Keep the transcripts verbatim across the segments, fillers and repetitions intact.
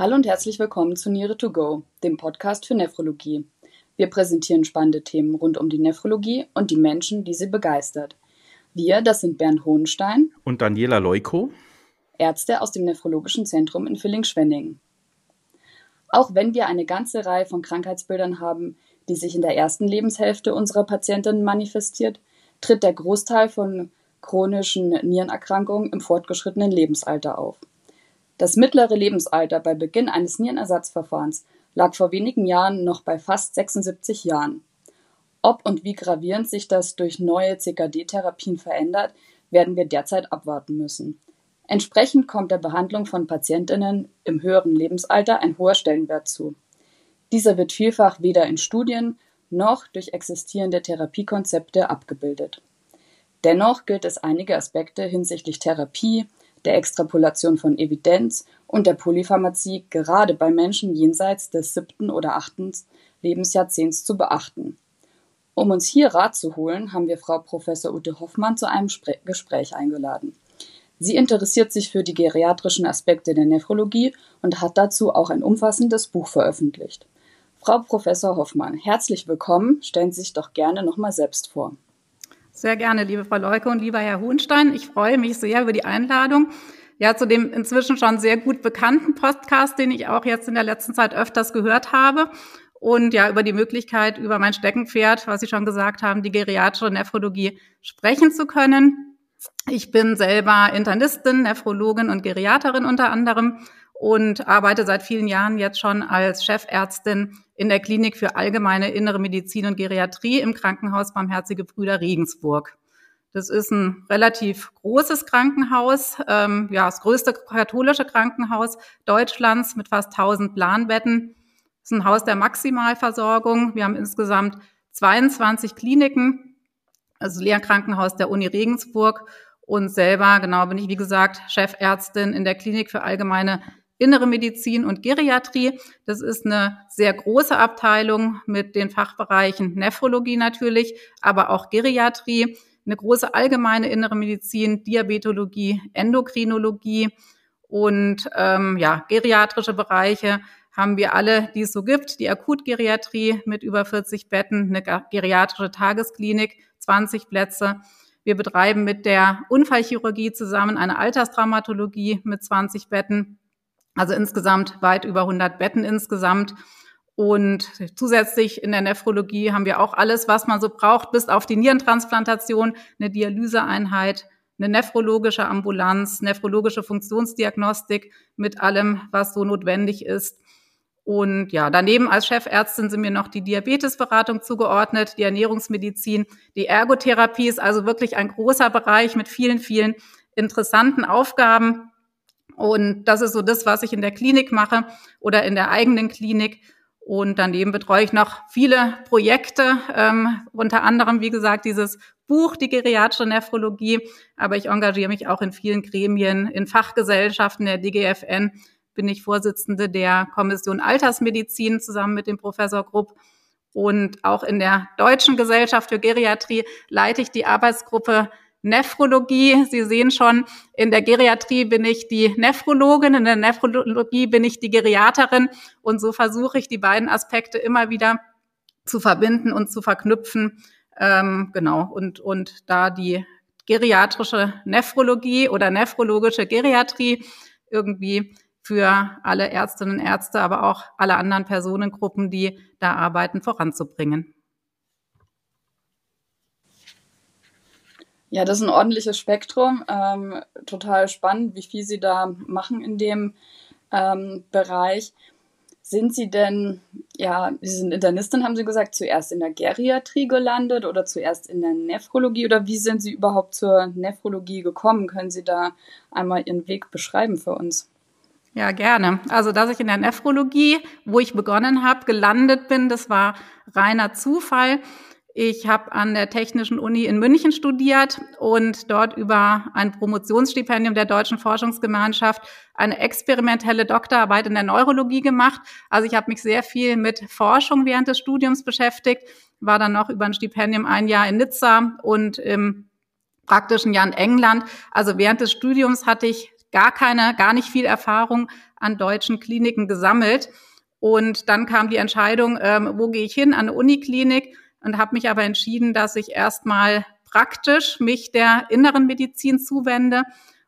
Hallo und herzlich willkommen zu Niere to Go, dem Podcast für Nephrologie. Wir präsentieren spannende Themen rund um die Nephrologie und die Menschen, die sie begeistert. Wir, das sind Bernd Hohenstein und Daniela Leuko, Ärzte aus dem Nephrologischen Zentrum in Villingen-Schwenningen. Auch wenn wir eine ganze Reihe von Krankheitsbildern haben, die sich in der ersten Lebenshälfte unserer Patientinnen manifestiert, tritt der Großteil von chronischen Nierenerkrankungen im fortgeschrittenen Lebensalter auf. Das mittlere Lebensalter bei Beginn eines Nierenersatzverfahrens lag vor wenigen Jahren noch bei fast sechsundsiebzig Jahren. Ob und wie gravierend sich das durch neue C K D-Therapien verändert, werden wir derzeit abwarten müssen. Entsprechend kommt der Behandlung von PatientInnen im höheren Lebensalter ein hoher Stellenwert zu. Dieser wird vielfach weder in Studien noch durch existierende Therapiekonzepte abgebildet. Dennoch gilt es, einige Aspekte hinsichtlich Therapie, der Extrapolation von Evidenz und der Polypharmazie gerade bei Menschen jenseits des siebten oder achten Lebensjahrzehnts zu beachten. Um uns hier Rat zu holen, haben wir Frau Professor Ute Hoffmann zu einem Spre- Gespräch eingeladen. Sie interessiert sich für die geriatrischen Aspekte der Nephrologie und hat dazu auch ein umfassendes Buch veröffentlicht. Frau Professor Hoffmann, herzlich willkommen. Stellen Sie sich doch gerne nochmal selbst vor. Sehr gerne, liebe Frau Leuke und lieber Herr Hohenstein. Ich freue mich sehr über die Einladung. Ja, zu dem inzwischen schon sehr gut bekannten Podcast, den ich auch jetzt in der letzten Zeit öfters gehört habe. Und ja, über die Möglichkeit, über mein Steckenpferd, was Sie schon gesagt haben, die geriatrische Nephrologie sprechen zu können. Ich bin selber Internistin, Nephrologin und Geriaterin unter anderem und arbeite seit vielen Jahren jetzt schon als Chefärztin in der Klinik für allgemeine innere Medizin und Geriatrie im Krankenhaus Barmherzige Brüder Regensburg. Das ist ein relativ großes Krankenhaus, ähm, ja, das größte katholische Krankenhaus Deutschlands mit fast tausend Planbetten. Das ist ein Haus der Maximalversorgung. Wir haben insgesamt zweiundzwanzig Kliniken, also Lehrkrankenhaus der Uni Regensburg. Und selber, genau, bin ich, wie gesagt, Chefärztin in der Klinik für allgemeine innere Medizin und Geriatrie. Das ist eine sehr große Abteilung mit den Fachbereichen Nephrologie natürlich, aber auch Geriatrie, eine große allgemeine innere Medizin, Diabetologie, Endokrinologie und ähm, ja, geriatrische Bereiche haben wir alle, die es so gibt. Die Akutgeriatrie mit über vierzig Betten, eine geriatrische Tagesklinik, zwanzig Plätze. Wir betreiben mit der Unfallchirurgie zusammen eine Alterstraumatologie mit zwanzig Betten. Also insgesamt weit über hundert Betten insgesamt. Und zusätzlich in der Nephrologie haben wir auch alles, was man so braucht, bis auf die Nierentransplantation, eine Dialyseeinheit, eine nephrologische Ambulanz, nephrologische Funktionsdiagnostik mit allem, was so notwendig ist. Und ja, daneben als Chefärztin sind mir noch die Diabetesberatung zugeordnet, die Ernährungsmedizin, die Ergotherapie ist also wirklich ein großer Bereich mit vielen, vielen interessanten Aufgaben. Und das ist so das, was ich in der Klinik mache oder in der eigenen Klinik. Und daneben betreue ich noch viele Projekte, ähm, unter anderem, wie gesagt, dieses Buch, die geriatrische Nephrologie. Aber ich engagiere mich auch in vielen Gremien, in Fachgesellschaften der D G F N. Bin ich Vorsitzende der Kommission Altersmedizin zusammen mit dem Professor Grupp. Und auch in der Deutschen Gesellschaft für Geriatrie leite ich die Arbeitsgruppe Nephrologie. Sie sehen schon, in der Geriatrie bin ich die Nephrologin, in der Nephrologie bin ich die Geriaterin. Und so versuche ich, die beiden Aspekte immer wieder zu verbinden und zu verknüpfen. Ähm, genau, und, und da die geriatrische Nephrologie oder nephrologische Geriatrie irgendwie für alle Ärztinnen und Ärzte, aber auch alle anderen Personengruppen, die da arbeiten, voranzubringen. Ja, das ist ein ordentliches Spektrum. Ähm, total spannend, wie viel Sie da machen in dem ähm, Bereich. Sind Sie denn, ja, Sie sind Internistin, haben Sie gesagt, zuerst in der Geriatrie gelandet oder zuerst in der Nephrologie? Oder wie sind Sie überhaupt zur Nephrologie gekommen? Können Sie da einmal Ihren Weg beschreiben für uns? Ja, gerne. Also, dass ich in der Nephrologie, wo ich begonnen habe, gelandet bin, das war reiner Zufall. Ich habe an der Technischen Uni in München studiert und dort über ein Promotionsstipendium der Deutschen Forschungsgemeinschaft eine experimentelle Doktorarbeit in der Neurologie gemacht. Also ich habe mich sehr viel mit Forschung während des Studiums beschäftigt, war dann noch über ein Stipendium ein Jahr in Nizza und im praktischen Jahr in England. Also während des Studiums hatte ich gar keine, gar nicht viel Erfahrung an deutschen Kliniken gesammelt. Und dann kam die Entscheidung, ähm, wo gehe ich hin, an eine Uniklinik, und habe mich aber entschieden, dass ich erstmal praktisch mich der inneren Medizin zuwende.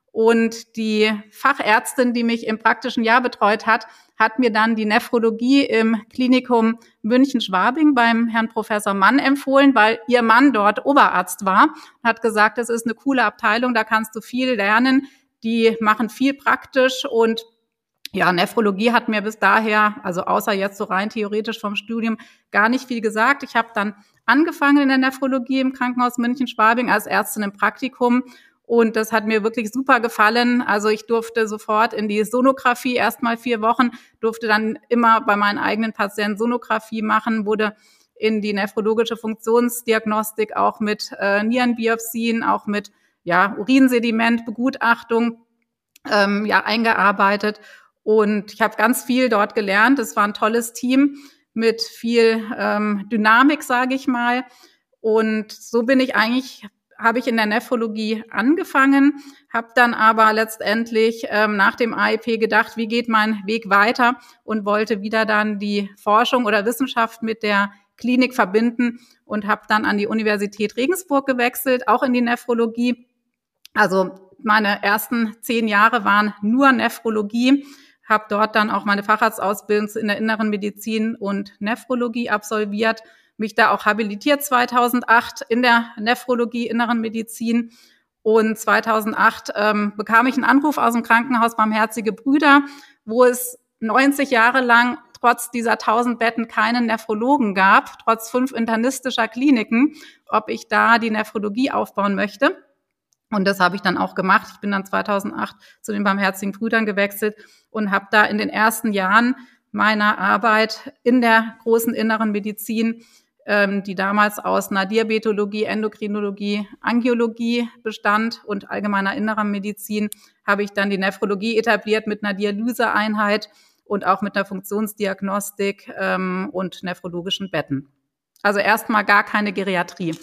Und die Fachärztin, die mich im praktischen Jahr betreut hat, hat mir dann die Nephrologie im Klinikum München-Schwabing beim Herrn Professor Mann empfohlen, weil ihr Mann dort Oberarzt war und hat gesagt, das ist eine coole Abteilung, da kannst du viel lernen, die machen viel praktisch. Und ja, Nephrologie hat mir bis daher, also außer jetzt so rein theoretisch vom Studium, gar nicht viel gesagt. Ich habe dann angefangen in der Nephrologie im Krankenhaus München-Schwabing als Ärztin im Praktikum. Und das hat mir wirklich super gefallen. Also ich durfte sofort in die Sonographie, erst mal vier Wochen, durfte dann immer bei meinen eigenen Patienten Sonographie machen, wurde in die nephrologische Funktionsdiagnostik auch mit äh, Nierenbiopsien, auch mit ja, Urinsedimentbegutachtung ähm, ja, eingearbeitet. Und ich habe ganz viel dort gelernt. Es war ein tolles Team mit viel ähm, Dynamik, sage ich mal. Und so bin ich eigentlich... habe ich in der Nephrologie angefangen, habe dann aber letztendlich ähm, nach dem A I P gedacht, wie geht mein Weg weiter, und wollte wieder dann die Forschung oder Wissenschaft mit der Klinik verbinden und habe dann an die Universität Regensburg gewechselt, auch in die Nephrologie. Also meine ersten zehn Jahre waren nur Nephrologie, habe dort dann auch meine Facharztausbildung in der inneren Medizin und Nephrologie absolviert, mich da auch habilitiert zweitausendacht in der Nephrologie, inneren Medizin. Und zweitausendacht ähm, bekam ich einen Anruf aus dem Krankenhaus Barmherzige Brüder, wo es neunzig Jahre lang trotz dieser tausend Betten keinen Nephrologen gab, trotz fünf internistischer Kliniken, ob ich da die Nephrologie aufbauen möchte. Und das habe ich dann auch gemacht. Ich bin dann zweitausendacht zu den Barmherzigen Brüdern gewechselt und habe da in den ersten Jahren meiner Arbeit in der großen inneren Medizin, die damals aus einer Diabetologie, Endokrinologie, Angiologie bestand und allgemeiner innerer Medizin, habe ich dann die Nephrologie etabliert mit einer Dialyseeinheit und auch mit einer Funktionsdiagnostik ähm, und nephrologischen Betten. Also erstmal gar keine Geriatrie.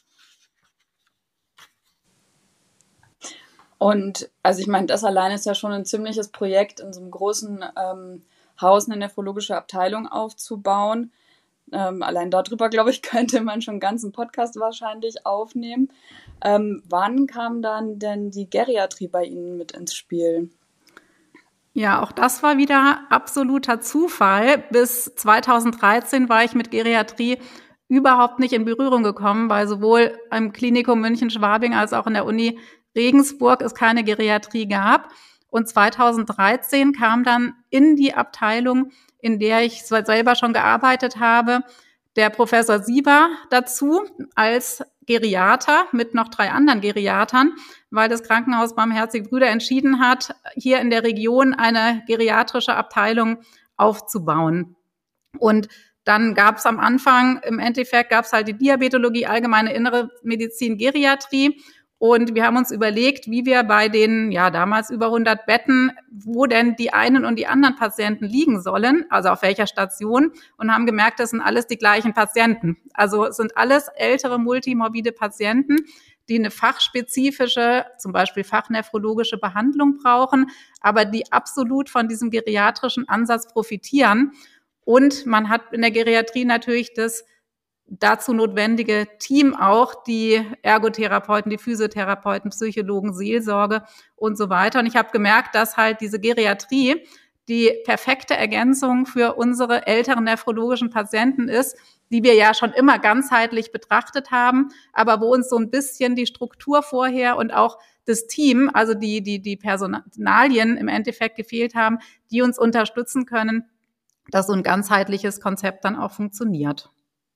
Und also ich meine, das alleine ist ja schon ein ziemliches Projekt, in so einem großen ähm, Haus eine nephrologische Abteilung aufzubauen. Ähm, allein darüber, glaube ich, könnte man schon einen ganzen Podcast wahrscheinlich aufnehmen. Ähm, wann kam dann denn die Geriatrie bei Ihnen mit ins Spiel? Ja, auch das war wieder absoluter Zufall. Bis zweitausenddreizehn war ich mit Geriatrie überhaupt nicht in Berührung gekommen, weil sowohl im Klinikum München-Schwabing als auch in der Uni Regensburg es keine Geriatrie gab. Und zweitausenddreizehn kam dann in die Abteilung, in der ich selber schon gearbeitet habe, der Professor Sieber dazu als Geriater mit noch drei anderen Geriatern, weil das Krankenhaus Barmherzige Brüder entschieden hat, hier in der Region eine geriatrische Abteilung aufzubauen. Und dann gab es am Anfang, im Endeffekt gab es halt die Diabetologie, allgemeine innere Medizin, Geriatrie. Und wir haben uns überlegt, wie wir bei den, ja, damals über hundert Betten, wo denn die einen und die anderen Patienten liegen sollen, also auf welcher Station, und haben gemerkt, das sind alles die gleichen Patienten. Also es sind alles ältere multimorbide Patienten, die eine fachspezifische, zum Beispiel fachnephrologische Behandlung brauchen, aber die absolut von diesem geriatrischen Ansatz profitieren. Und man hat in der Geriatrie natürlich das dazu notwendige Team auch, die Ergotherapeuten, die Physiotherapeuten, Psychologen, Seelsorge und so weiter. Und ich habe gemerkt, dass halt diese Geriatrie die perfekte Ergänzung für unsere älteren nephrologischen Patienten ist, die wir ja schon immer ganzheitlich betrachtet haben, aber wo uns so ein bisschen die Struktur vorher und auch das Team, also die, die, die Personalien im Endeffekt gefehlt haben, die uns unterstützen können, dass so ein ganzheitliches Konzept dann auch funktioniert.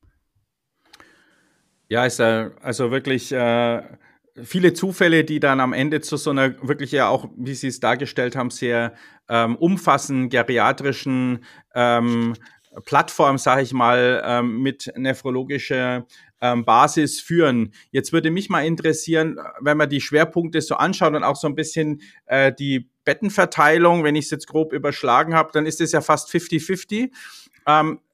Ja, ist äh, also wirklich äh, viele Zufälle, die dann am Ende zu so einer wirklich ja auch, wie Sie es dargestellt haben, sehr ähm, umfassenden geriatrischen ähm, Plattform, sage ich mal, ähm, mit nephrologischer ähm, Basis führen. Jetzt würde mich mal interessieren, wenn man die Schwerpunkte so anschaut und auch so ein bisschen äh, die Bettenverteilung, wenn ich es jetzt grob überschlagen habe, dann ist es ja fast fifty fifty. Ähm,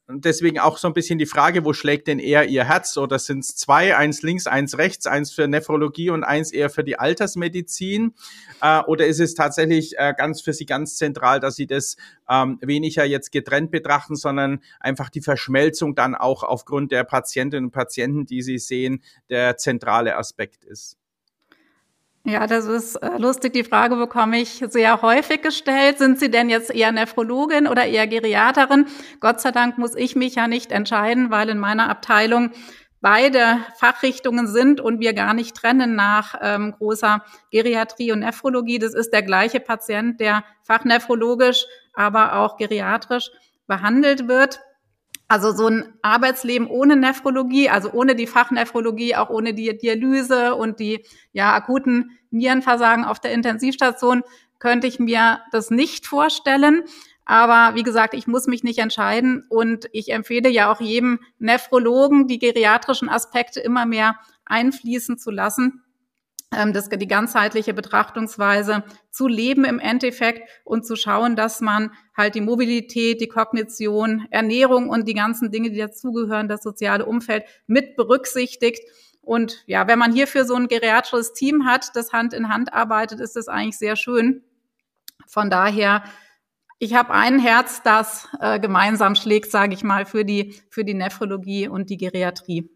deswegen auch so ein bisschen die Frage, wo schlägt denn eher Ihr Herz? Oder sind es zwei, eins links, eins rechts, eins für Nephrologie und eins eher für die Altersmedizin? Äh, oder ist es tatsächlich äh, ganz für Sie ganz zentral, dass Sie das ähm, weniger jetzt getrennt betrachten, sondern einfach die Verschmelzung dann auch aufgrund der Patientinnen und Patienten, die Sie sehen, der zentrale Aspekt ist? Ja, das ist äh, lustig. Die Frage bekomme ich sehr häufig gestellt. Sind Sie denn jetzt eher Nephrologin oder eher Geriaterin? Gott sei Dank muss ich mich ja nicht entscheiden, weil in meiner Abteilung beide Fachrichtungen sind und wir gar nicht trennen nach ähm, großer Geriatrie und Nephrologie. Das ist der gleiche Patient, der fachnephrologisch, aber auch geriatrisch behandelt wird. Also so ein Arbeitsleben ohne Nephrologie, also ohne die Fachnephrologie, auch ohne die Dialyse und die ja akuten Nierenversagen auf der Intensivstation, könnte ich mir das nicht vorstellen. Aber wie gesagt, ich muss mich nicht entscheiden und ich empfehle ja auch jedem Nephrologen, die geriatrischen Aspekte immer mehr einfließen zu lassen, das, die ganzheitliche Betrachtungsweise zu leben im Endeffekt und zu schauen, dass man halt die Mobilität, die Kognition, Ernährung und die ganzen Dinge, die dazugehören, das soziale Umfeld mit berücksichtigt. Und ja, wenn man hierfür so ein geriatrisches Team hat, das Hand in Hand arbeitet, ist das eigentlich sehr schön. Von daher, ich habe ein Herz, das äh, gemeinsam schlägt, sage ich mal, für die, für die Nephrologie und die Geriatrie.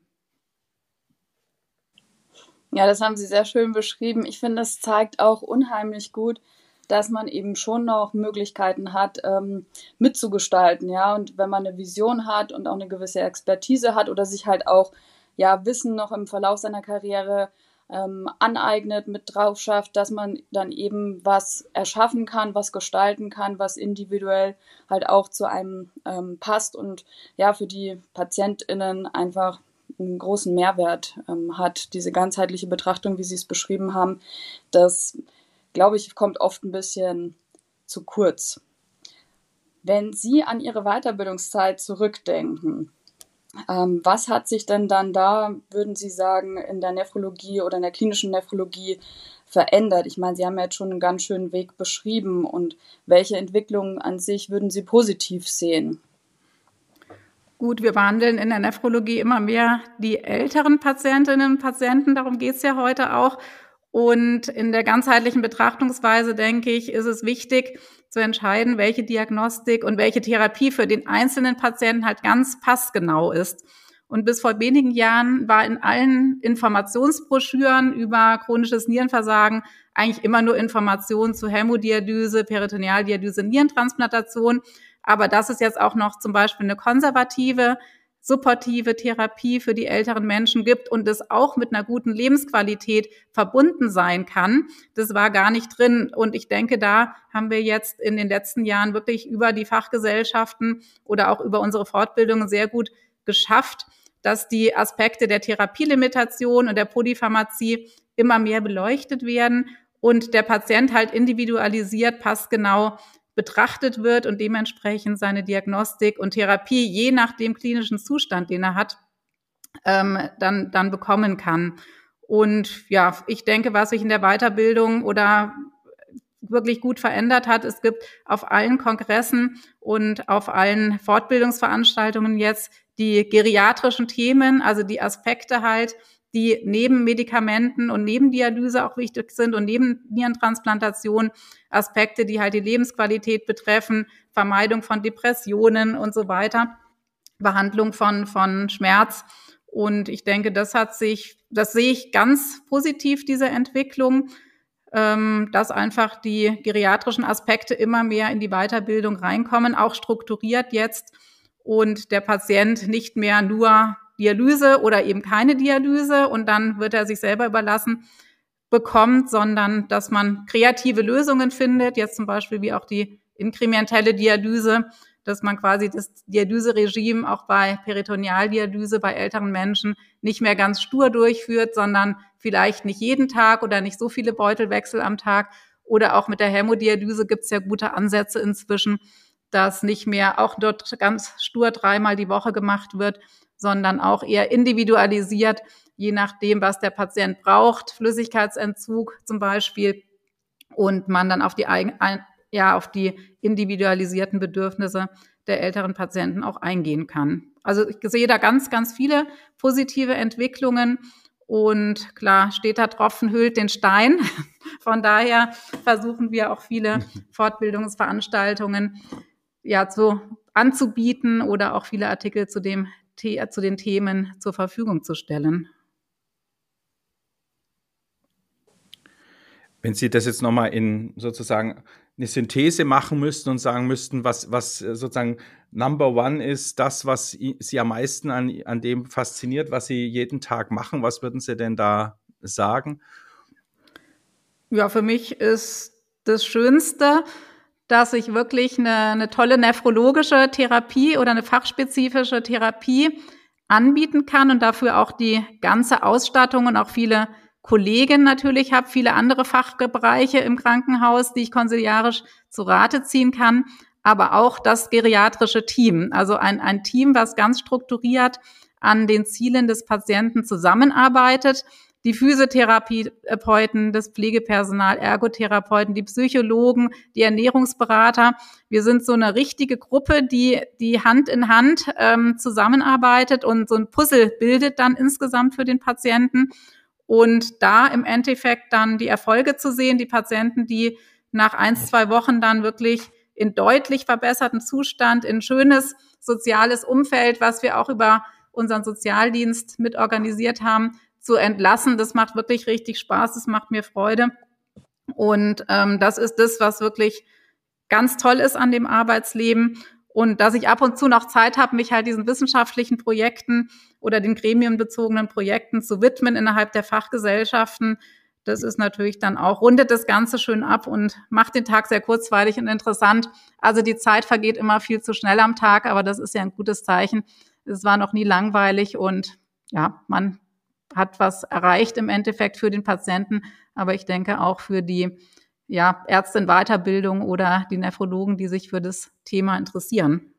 Ja, das haben Sie sehr schön beschrieben. Ich finde, es zeigt auch unheimlich gut, dass man eben schon noch Möglichkeiten hat, ähm, mitzugestalten, ja. Und wenn man eine Vision hat und auch eine gewisse Expertise hat oder sich halt auch, ja, Wissen noch im Verlauf seiner Karriere ähm, aneignet, mit drauf schafft, dass man dann eben was erschaffen kann, was gestalten kann, was individuell halt auch zu einem ähm, passt und ja, für die PatientInnen einfach einen großen Mehrwert ähm, hat, diese ganzheitliche Betrachtung, wie Sie es beschrieben haben, das, glaube ich, kommt oft ein bisschen zu kurz. Wenn Sie an Ihre Weiterbildungszeit zurückdenken, ähm, was hat sich denn dann da, würden Sie sagen, in der Nephrologie oder in der klinischen Nephrologie verändert? Ich meine, Sie haben ja jetzt schon einen ganz schönen Weg beschrieben und welche Entwicklungen an sich würden Sie positiv sehen? Gut, wir behandeln in der Nephrologie immer mehr die älteren Patientinnen und Patienten, darum geht's ja heute auch. Und in der ganzheitlichen Betrachtungsweise, denke ich, ist es wichtig zu entscheiden, welche Diagnostik und welche Therapie für den einzelnen Patienten halt ganz passgenau ist. Und bis vor wenigen Jahren war in allen Informationsbroschüren über chronisches Nierenversagen eigentlich immer nur Informationen zu Hämodialyse, Peritonealdialyse, Nierentransplantation. Aber dass es jetzt auch noch zum Beispiel eine konservative, supportive Therapie für die älteren Menschen gibt und es auch mit einer guten Lebensqualität verbunden sein kann, das war gar nicht drin. Und ich denke, da haben wir jetzt in den letzten Jahren wirklich über die Fachgesellschaften oder auch über unsere Fortbildungen sehr gut geschafft, dass die Aspekte der Therapielimitation und der Polypharmazie immer mehr beleuchtet werden und der Patient halt individualisiert, passgenau betrachtet wird und dementsprechend seine Diagnostik und Therapie je nach dem klinischen Zustand, den er hat, ähm, dann, dann bekommen kann. Und ja, ich denke, was sich in der Weiterbildung oder wirklich gut verändert hat, es gibt auf allen Kongressen und auf allen Fortbildungsveranstaltungen jetzt die geriatrischen Themen, also die Aspekte halt, die neben Medikamenten und neben Dialyse auch wichtig sind und neben Nierentransplantation, Aspekte, die halt die Lebensqualität betreffen, Vermeidung von Depressionen und so weiter, Behandlung von, von Schmerz. Und ich denke, das hat sich, das sehe ich ganz positiv, diese Entwicklung, ähm, dass einfach die geriatrischen Aspekte immer mehr in die Weiterbildung reinkommen, auch strukturiert jetzt und der Patient nicht mehr nur Dialyse oder eben keine Dialyse und dann wird er sich selber überlassen bekommt, sondern dass man kreative Lösungen findet, jetzt zum Beispiel wie auch die inkrementelle Dialyse, dass man quasi das Dialyseregime auch bei Peritonealdialyse bei älteren Menschen nicht mehr ganz stur durchführt, sondern vielleicht nicht jeden Tag oder nicht so viele Beutelwechsel am Tag. Oder auch mit der Hämodialyse gibt es ja gute Ansätze inzwischen, dass nicht mehr auch dort ganz stur dreimal die Woche gemacht wird, sondern auch eher individualisiert, je nachdem, was der Patient braucht, Flüssigkeitsentzug zum Beispiel, und man dann auf die, eigen, ja, auf die individualisierten Bedürfnisse der älteren Patienten auch eingehen kann. Also ich sehe da ganz, ganz viele positive Entwicklungen. Und klar, steter Tropfen höhlt den Stein. Von daher versuchen wir auch viele Fortbildungsveranstaltungen ja zu anzubieten oder auch viele Artikel zu dem zu den Themen zur Verfügung zu stellen. Wenn Sie das jetzt nochmal in sozusagen eine Synthese machen müssten und sagen müssten, was, was sozusagen Number One ist, das, was Sie am meisten an, an dem fasziniert, was Sie jeden Tag machen, was würden Sie denn da sagen? Ja, für mich ist das Schönste, dass ich wirklich eine, eine tolle nephrologische Therapie oder eine fachspezifische Therapie anbieten kann und dafür auch die ganze Ausstattung und auch viele Kollegen natürlich habe, viele andere Fachbereiche im Krankenhaus, die ich konsiliarisch zu Rate ziehen kann, aber auch das geriatrische Team, also ein, ein Team, was ganz strukturiert an den Zielen des Patienten zusammenarbeitet. Die Physiotherapeuten, das Pflegepersonal, Ergotherapeuten, die Psychologen, die Ernährungsberater. Wir sind so eine richtige Gruppe, die die Hand in Hand ähm, zusammenarbeitet und so ein Puzzle bildet dann insgesamt für den Patienten. Und da im Endeffekt dann die Erfolge zu sehen, die Patienten, die nach ein, zwei Wochen dann wirklich in deutlich verbesserten Zustand, in schönes soziales Umfeld, was wir auch über unseren Sozialdienst mit organisiert haben, zu entlassen. Das macht wirklich richtig Spaß, das macht mir Freude. Und ähm, das ist das, was wirklich ganz toll ist an dem Arbeitsleben. Und dass ich ab und zu noch Zeit habe, mich halt diesen wissenschaftlichen Projekten oder den gremienbezogenen Projekten zu widmen innerhalb der Fachgesellschaften, das ist natürlich dann auch, rundet das Ganze schön ab und macht den Tag sehr kurzweilig und interessant. Also die Zeit vergeht immer viel zu schnell am Tag, aber das ist ja ein gutes Zeichen. Es war noch nie langweilig und ja, man hat was erreicht im Endeffekt für den Patienten, aber ich denke auch für die ja, Ärztin-Weiterbildung oder die Nephrologen, die sich für das Thema interessieren.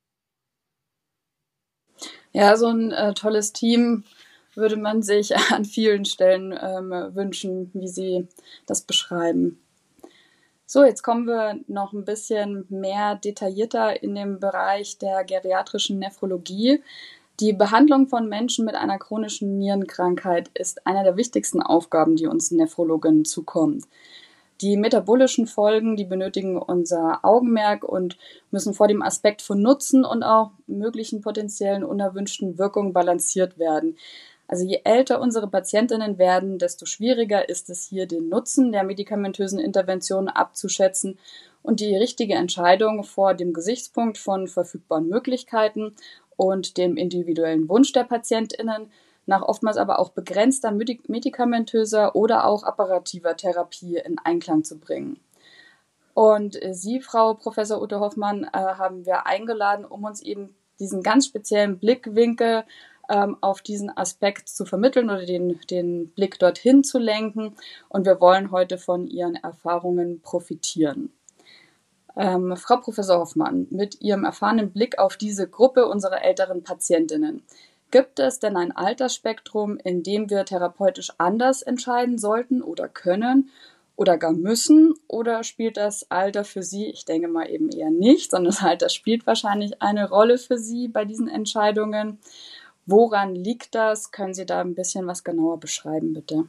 Ja, so ein äh, tolles Team würde man sich an vielen Stellen ähm, wünschen, wie Sie das beschreiben. So, jetzt kommen wir noch ein bisschen mehr detaillierter in den Bereich der geriatrischen Nephrologie. Die Behandlung von Menschen mit einer chronischen Nierenkrankheit ist eine der wichtigsten Aufgaben, die uns Nephrologen zukommt. Die metabolischen Folgen, die benötigen unser Augenmerk und müssen vor dem Aspekt von Nutzen und auch möglichen potenziellen unerwünschten Wirkungen balanciert werden. Also je älter unsere Patientinnen werden, desto schwieriger ist es hier, den Nutzen der medikamentösen Interventionen abzuschätzen und die richtige Entscheidung vor dem Gesichtspunkt von verfügbaren Möglichkeiten und dem individuellen Wunsch der PatientInnen nach oftmals aber auch begrenzter medikamentöser oder auch apparativer Therapie in Einklang zu bringen. Und Sie, Frau Professor Ute Hoffmann, äh, haben wir eingeladen, um uns eben diesen ganz speziellen Blickwinkel ähm, auf diesen Aspekt zu vermitteln oder den, den Blick dorthin zu lenken. Und wir wollen heute von Ihren Erfahrungen profitieren. Ähm, Frau Professor Hoffmann, mit Ihrem erfahrenen Blick auf diese Gruppe unserer älteren Patientinnen, gibt es denn ein Altersspektrum, in dem wir therapeutisch anders entscheiden sollten oder können oder gar müssen? Oder spielt das Alter für Sie, ich denke mal eben eher nicht, sondern das Alter spielt wahrscheinlich eine Rolle für Sie bei diesen Entscheidungen. Woran liegt das? Können Sie da ein bisschen was genauer beschreiben, bitte?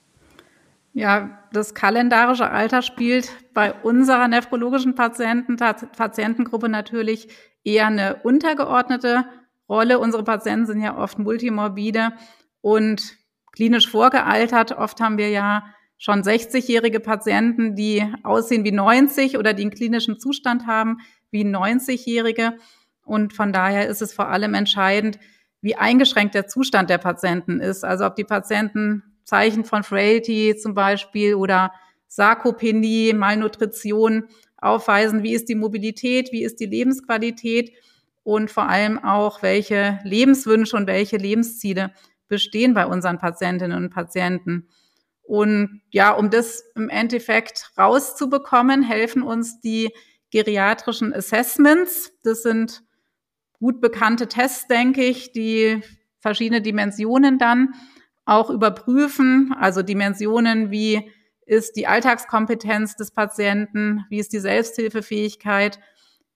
Ja, das kalendarische Alter spielt bei unserer nephrologischen Patienten, Patientengruppe natürlich eher eine untergeordnete Rolle. Unsere Patienten sind ja oft multimorbide und klinisch vorgealtert. Oft haben wir ja schon sechzigjährige Patienten, die aussehen wie neunzig oder die einen klinischen Zustand haben wie neunzigjährige. Und von daher ist es vor allem entscheidend, wie eingeschränkt der Zustand der Patienten ist. Also ob die Patienten Zeichen von Frailty zum Beispiel oder Sarkopenie, Malnutrition aufweisen. Wie ist die Mobilität? Wie ist die Lebensqualität? Und vor allem auch, welche Lebenswünsche und welche Lebensziele bestehen bei unseren Patientinnen und Patienten. Und ja, um das im Endeffekt rauszubekommen, helfen uns die geriatrischen Assessments. Das sind gut bekannte Tests, denke ich, die verschiedene Dimensionen dann auch überprüfen. Also Dimensionen, wie ist die Alltagskompetenz des Patienten, wie ist die Selbsthilfefähigkeit,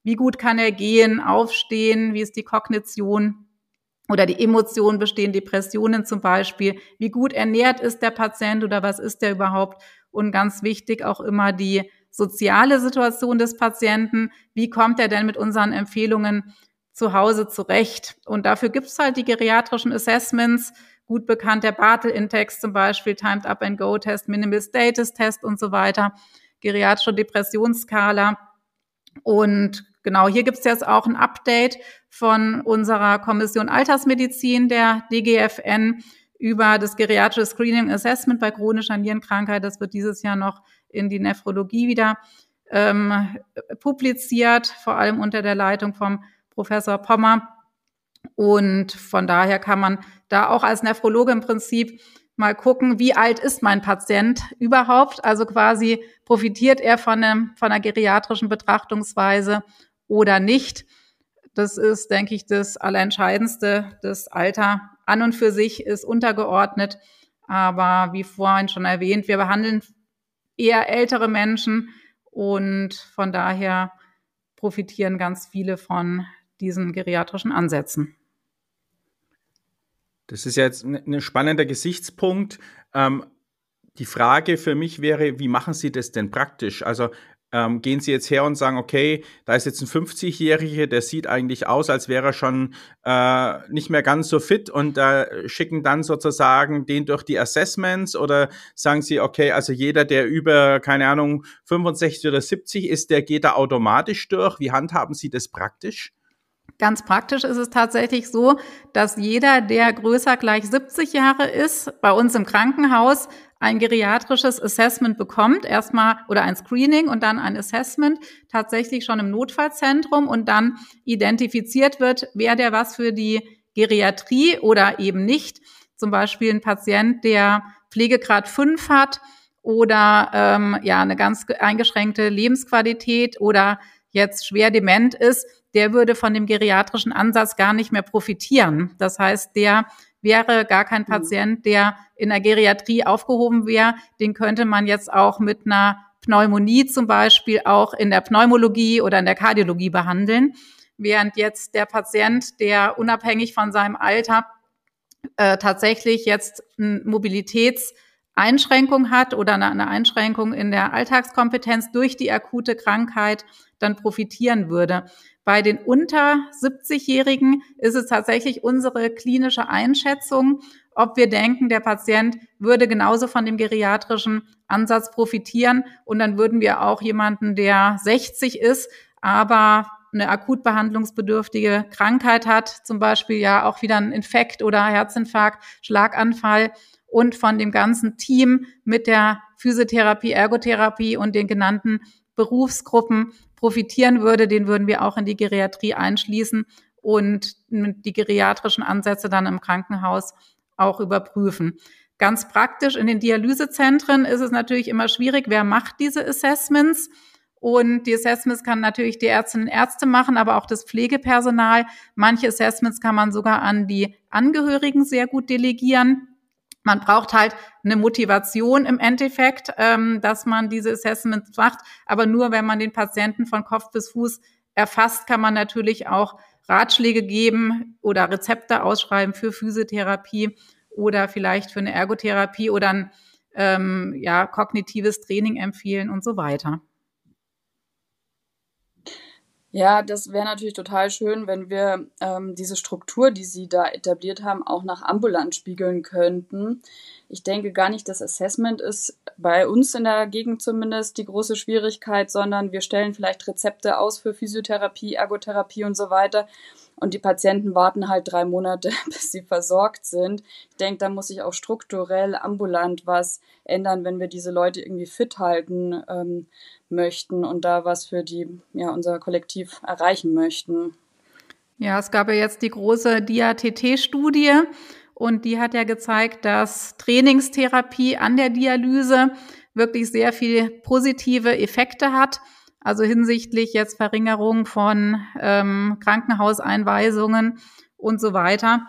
Wie gut kann er gehen, aufstehen? Wie ist die Kognition oder die Emotionen? Bestehen Depressionen zum Beispiel? Wie gut ernährt ist der Patient oder was ist der überhaupt? Und ganz wichtig auch immer die soziale Situation des Patienten. Wie kommt er denn mit unseren Empfehlungen zu Hause zurecht? Und dafür gibt es halt die geriatrischen Assessments, gut bekannt der Bartel-Index zum Beispiel, Timed Up and Go Test, Minimal Status Test und so weiter, geriatrische Depressionsskala. Und genau, hier gibt es jetzt auch ein Update von unserer Kommission Altersmedizin der D G F N über das geriatrische Screening Assessment bei chronischer Nierenkrankheit. Das wird dieses Jahr noch in die Nephrologie wieder ähm, publiziert, vor allem unter der Leitung vom Professor Pommer. Und von daher kann man da auch als Nephrologe im Prinzip mal gucken, wie alt ist mein Patient überhaupt? Also quasi profitiert er von, einem, von einer geriatrischen Betrachtungsweise oder nicht? Das ist, denke ich, das Allerentscheidendste. Das Alter an und für sich ist untergeordnet. Aber wie vorhin schon erwähnt, wir behandeln eher ältere Menschen und von daher profitieren ganz viele von diesen geriatrischen Ansätzen. Das ist jetzt ein spannender Gesichtspunkt. Ähm, die Frage für mich wäre, wie machen Sie das denn praktisch? Also ähm, gehen Sie jetzt her und sagen, okay, da ist jetzt ein fünfzigjähriger, der sieht eigentlich aus, als wäre er schon äh, nicht mehr ganz so fit und äh, schicken dann sozusagen den durch die Assessments, oder sagen Sie, okay, also jeder, der über, keine Ahnung, fünfundsechzig oder siebzig ist, der geht da automatisch durch. Wie handhaben Sie das praktisch? Ganz praktisch ist es tatsächlich so, dass jeder, der größer gleich siebzig Jahre ist, bei uns im Krankenhaus ein geriatrisches Assessment bekommt, erstmal oder ein Screening und dann ein Assessment, tatsächlich schon im Notfallzentrum, und dann identifiziert wird, wer der was für die Geriatrie oder eben nicht. Zum Beispiel ein Patient, der Pflegegrad fünf hat oder ähm, ja eine ganz eingeschränkte Lebensqualität oder jetzt schwer dement ist, der würde von dem geriatrischen Ansatz gar nicht mehr profitieren. Das heißt, der wäre gar kein Patient, der in der Geriatrie aufgehoben wäre. Den könnte man jetzt auch mit einer Pneumonie zum Beispiel auch in der Pneumologie oder in der Kardiologie behandeln. Während jetzt der Patient, der unabhängig von seinem Alter äh, tatsächlich jetzt eine Mobilitätseinschränkung hat oder eine Einschränkung in der Alltagskompetenz durch die akute Krankheit, dann profitieren würde. Bei den unter siebzigjährigen ist es tatsächlich unsere klinische Einschätzung, ob wir denken, der Patient würde genauso von dem geriatrischen Ansatz profitieren. Und dann würden wir auch jemanden, der sechzig ist, aber eine akut behandlungsbedürftige Krankheit hat, zum Beispiel ja auch wieder einen Infekt oder Herzinfarkt, Schlaganfall, und von dem ganzen Team mit der Physiotherapie, Ergotherapie und den genannten Berufsgruppen profitieren würde, den würden wir auch in die Geriatrie einschließen und die geriatrischen Ansätze dann im Krankenhaus auch überprüfen. Ganz praktisch in den Dialysezentren ist es natürlich immer schwierig, wer macht diese Assessments? Und die Assessments kann natürlich die Ärztinnen und Ärzte machen, aber auch das Pflegepersonal. Manche Assessments kann man sogar an die Angehörigen sehr gut delegieren. Man braucht halt eine Motivation im Endeffekt, ähm, dass man diese Assessments macht. Aber nur wenn man den Patienten von Kopf bis Fuß erfasst, kann man natürlich auch Ratschläge geben oder Rezepte ausschreiben für Physiotherapie oder vielleicht für eine Ergotherapie oder ein ähm, ja, kognitives Training empfehlen und so weiter. Ja, das wäre natürlich total schön, wenn wir ähm, diese Struktur, die Sie da etabliert haben, auch nach ambulant spiegeln könnten. Ich denke gar nicht, das Assessment ist bei uns in der Gegend zumindest die große Schwierigkeit, sondern wir stellen vielleicht Rezepte aus für Physiotherapie, Ergotherapie und so weiter. Und die Patienten warten halt drei Monate, bis sie versorgt sind. Ich denke, da muss sich auch strukturell ambulant was ändern, wenn wir diese Leute irgendwie fit halten ähm, möchten und da was für die, ja, unser Kollektiv erreichen möchten. Ja, es gab ja jetzt die große D I A T T-Studie und die hat ja gezeigt, dass Trainingstherapie an der Dialyse wirklich sehr viel positive Effekte hat. Also hinsichtlich jetzt Verringerung von ähm, Krankenhauseinweisungen und so weiter.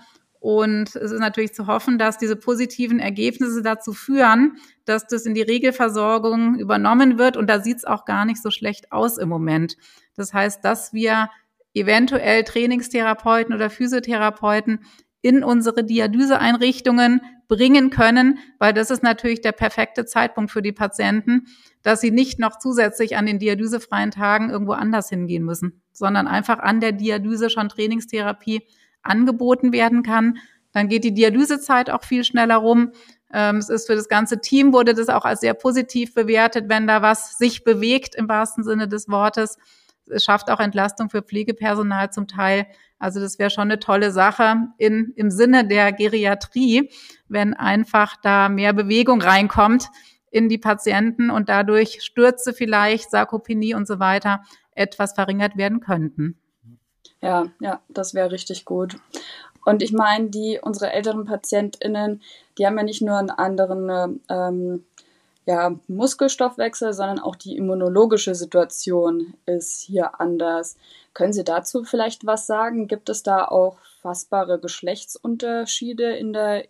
Und es ist natürlich zu hoffen, dass diese positiven Ergebnisse dazu führen, dass das in die Regelversorgung übernommen wird. Und da sieht es auch gar nicht so schlecht aus im Moment. Das heißt, dass wir eventuell Trainingstherapeuten oder Physiotherapeuten in unsere Dialyseeinrichtungen bringen können, weil das ist natürlich der perfekte Zeitpunkt für die Patienten, dass sie nicht noch zusätzlich an den dialysefreien Tagen irgendwo anders hingehen müssen, sondern einfach an der Dialyse schon Trainingstherapie angeboten werden kann. Dann geht die Dialysezeit auch viel schneller rum. Ähm, es ist für das ganze Team, wurde das auch als sehr positiv bewertet, wenn da was sich bewegt im wahrsten Sinne des Wortes. Es schafft auch Entlastung für Pflegepersonal zum Teil. Also das wäre schon eine tolle Sache in, im Sinne der Geriatrie, wenn einfach da mehr Bewegung reinkommt in die Patienten und dadurch Stürze vielleicht, Sarkopenie und so weiter etwas verringert werden könnten. Ja, ja, das wäre richtig gut. Und ich meine, die unsere älteren PatientInnen, die haben ja nicht nur einen anderen ähm, ja, Muskelstoffwechsel, sondern auch die immunologische Situation ist hier anders. Können Sie dazu vielleicht was sagen? Gibt es da auch fassbare Geschlechtsunterschiede in der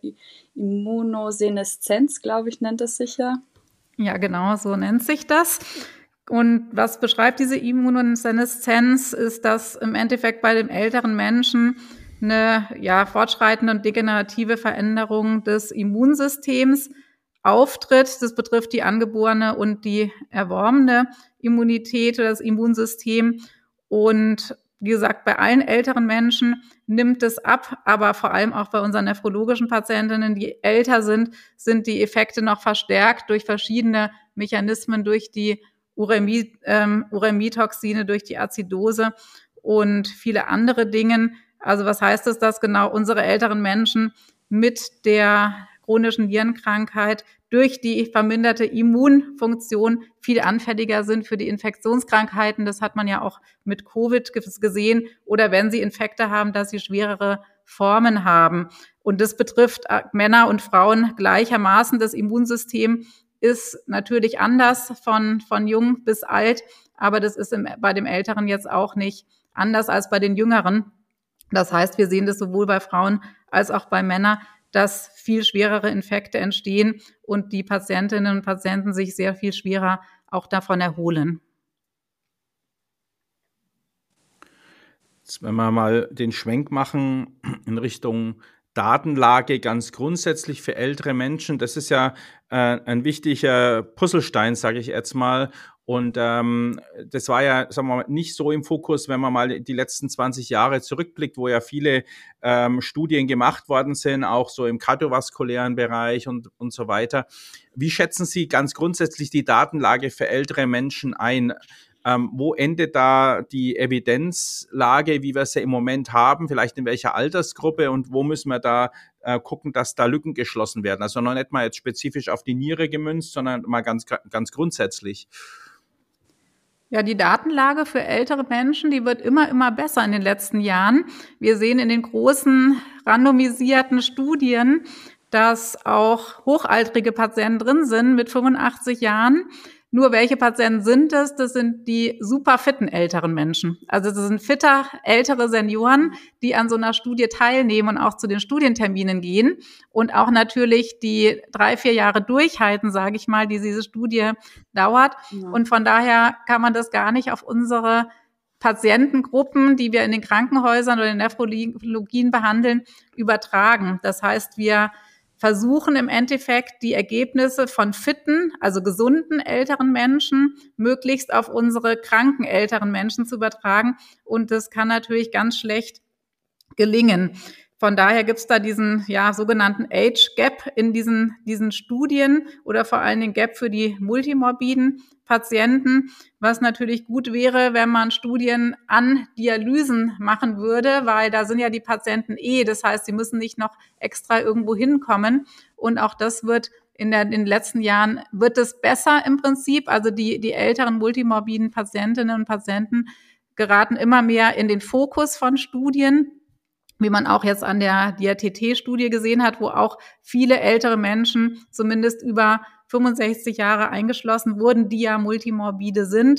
Immunoseneszenz, glaube ich, nennt es sich ja? Ja, genau, so nennt sich das. Und was beschreibt diese Immunoseneszenz, ist, dass im Endeffekt bei den älteren Menschen eine ja, fortschreitende und degenerative Veränderung des Immunsystems auftritt. Das betrifft die angeborene und die erworbene Immunität oder das Immunsystem. Und wie gesagt, bei allen älteren Menschen nimmt es ab, aber vor allem auch bei unseren nephrologischen Patientinnen, die älter sind, sind die Effekte noch verstärkt durch verschiedene Mechanismen, durch die Uremie, ähm, Uremietoxine, durch die Azidose und viele andere Dinge. Also was heißt es, dass genau unsere älteren Menschen mit der chronischen Nierenkrankheit durch die verminderte Immunfunktion viel anfälliger sind für die Infektionskrankheiten. Das hat man ja auch mit Covid gesehen. Oder wenn sie Infekte haben, dass sie schwerere Formen haben. Und das betrifft Männer und Frauen gleichermaßen. Das Immunsystem ist natürlich anders von, von jung bis alt. Aber das ist im, bei dem Älteren jetzt auch nicht anders als bei den Jüngeren. Das heißt, wir sehen das sowohl bei Frauen als auch bei Männern, dass viel schwerere Infekte entstehen und die Patientinnen und Patienten sich sehr viel schwerer auch davon erholen. Jetzt, wenn wir mal den Schwenk machen in Richtung Datenlage ganz grundsätzlich für ältere Menschen, das ist ja äh, ein wichtiger Puzzlestein, sage ich jetzt mal. Und ähm, das war ja, sagen wir mal, nicht so im Fokus, wenn man mal die letzten zwanzig Jahre zurückblickt, wo ja viele ähm, Studien gemacht worden sind, auch so im kardiovaskulären Bereich und und so weiter. Wie schätzen Sie ganz grundsätzlich die Datenlage für ältere Menschen ein? Ähm, wo endet da die Evidenzlage, wie wir sie im Moment haben, vielleicht in welcher Altersgruppe und wo müssen wir da äh, gucken, dass da Lücken geschlossen werden? Also noch nicht mal jetzt spezifisch auf die Niere gemünzt, sondern mal ganz ganz grundsätzlich. Ja, die Datenlage für ältere Menschen, die wird immer, immer besser in den letzten Jahren. Wir sehen in den großen randomisierten Studien, dass auch hochaltrige Patienten drin sind mit fünfundachtzig Jahren. Nur welche Patienten sind das? Das sind die super fitten älteren Menschen. Also das sind fitter ältere Senioren, die an so einer Studie teilnehmen und auch zu den Studienterminen gehen und auch natürlich die drei, vier Jahre durchhalten, sage ich mal, die diese Studie dauert. Ja. Und von daher kann man das gar nicht auf unsere Patientengruppen, die wir in den Krankenhäusern oder in Nephrologien behandeln, übertragen. Das heißt, wir versuchen im Endeffekt die Ergebnisse von fitten, also gesunden älteren Menschen möglichst auf unsere kranken älteren Menschen zu übertragen. Und das kann natürlich ganz schlecht gelingen. Von daher gibt es da diesen ja sogenannten Age Gap in diesen diesen Studien oder vor allen Dingen Gap für die multimorbiden Patienten, was natürlich gut wäre, wenn man Studien an Dialysen machen würde, weil da sind ja die Patienten eh, das heißt, sie müssen nicht noch extra irgendwo hinkommen und auch das wird in, der, in den letzten Jahren wird es besser im Prinzip, also die die älteren multimorbiden Patientinnen und Patienten geraten immer mehr in den Fokus von Studien, wie man auch jetzt an der D R T T-Studie gesehen hat, wo auch viele ältere Menschen zumindest über fünfundsechzig Jahre eingeschlossen wurden, die ja multimorbide sind.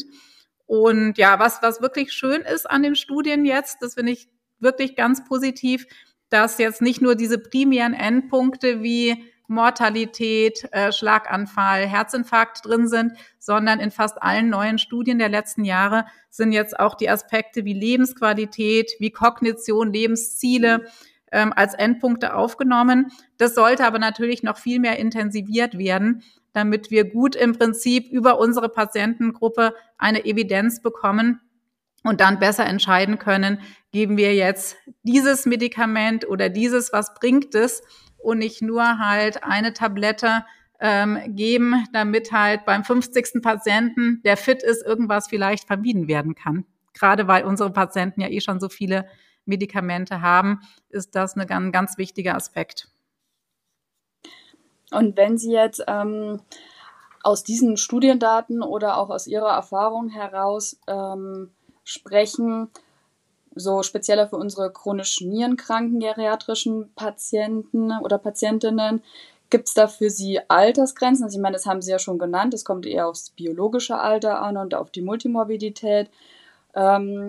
Und ja, was was wirklich schön ist an den Studien jetzt, das finde ich wirklich ganz positiv, dass jetzt nicht nur diese primären Endpunkte wie Mortalität, äh, Schlaganfall, Herzinfarkt drin sind, sondern in fast allen neuen Studien der letzten Jahre sind jetzt auch die Aspekte wie Lebensqualität, wie Kognition, Lebensziele ähm, als Endpunkte aufgenommen. Das sollte aber natürlich noch viel mehr intensiviert werden, damit wir gut im Prinzip über unsere Patientengruppe eine Evidenz bekommen und dann besser entscheiden können, geben wir jetzt dieses Medikament oder dieses, was bringt es, und nicht nur halt eine Tablette ähm, geben, damit halt beim fünfzigsten Patienten, der fit ist, irgendwas vielleicht vermieden werden kann. Gerade weil unsere Patienten ja eh schon so viele Medikamente haben, ist das ein ganz, ganz wichtiger Aspekt. Und wenn Sie jetzt ähm, aus diesen Studiendaten oder auch aus Ihrer Erfahrung heraus ähm, sprechen, so spezieller für unsere chronisch nierenkranken geriatrischen Patienten oder Patientinnen, gibt es da für Sie Altersgrenzen? Also ich meine, das haben Sie ja schon genannt, es kommt eher aufs biologische Alter an und auf die Multimorbidität, ähm,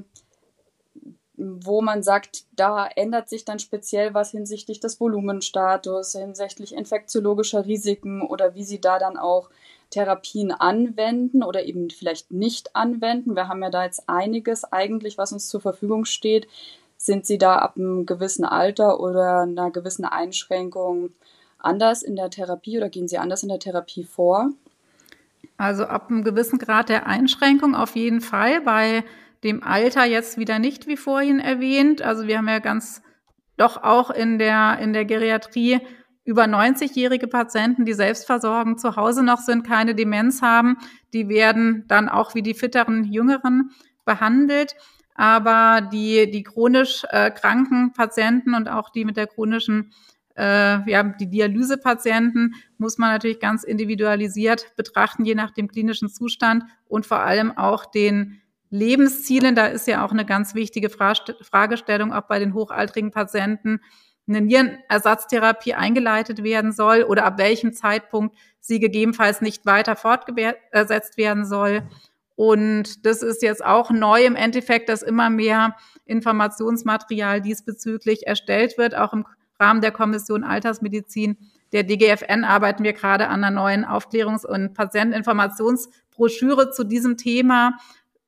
wo man sagt, da ändert sich dann speziell was hinsichtlich des Volumenstatus, hinsichtlich infektiologischer Risiken oder wie Sie da dann auch Therapien anwenden oder eben vielleicht nicht anwenden. Wir haben ja da jetzt einiges eigentlich, was uns zur Verfügung steht. Sind Sie da ab einem gewissen Alter oder einer gewissen Einschränkung anders in der Therapie oder gehen Sie anders in der Therapie vor? Also ab einem gewissen Grad der Einschränkung auf jeden Fall. Bei dem Alter jetzt wieder nicht, wie vorhin erwähnt. Also wir haben ja ganz doch auch in der, in der Geriatrie über neunzigjährige Patienten, die selbstversorgend zu Hause noch sind, keine Demenz haben, die werden dann auch wie die fitteren Jüngeren behandelt. Aber die, die chronisch äh, kranken Patienten und auch die mit der chronischen, äh, ja, die Dialysepatienten muss man natürlich ganz individualisiert betrachten, je nach dem klinischen Zustand und vor allem auch den Lebenszielen. Da ist ja auch eine ganz wichtige Fragestellung, ob bei den hochaltrigen Patienten eine Nierenersatztherapie eingeleitet werden soll oder ab welchem Zeitpunkt sie gegebenenfalls nicht weiter fortgesetzt werden soll. Und das ist jetzt auch neu im Endeffekt, dass immer mehr Informationsmaterial diesbezüglich erstellt wird. Auch im Rahmen der Kommission Altersmedizin der D G F N arbeiten wir gerade an einer neuen Aufklärungs- und Patienteninformationsbroschüre zu diesem Thema,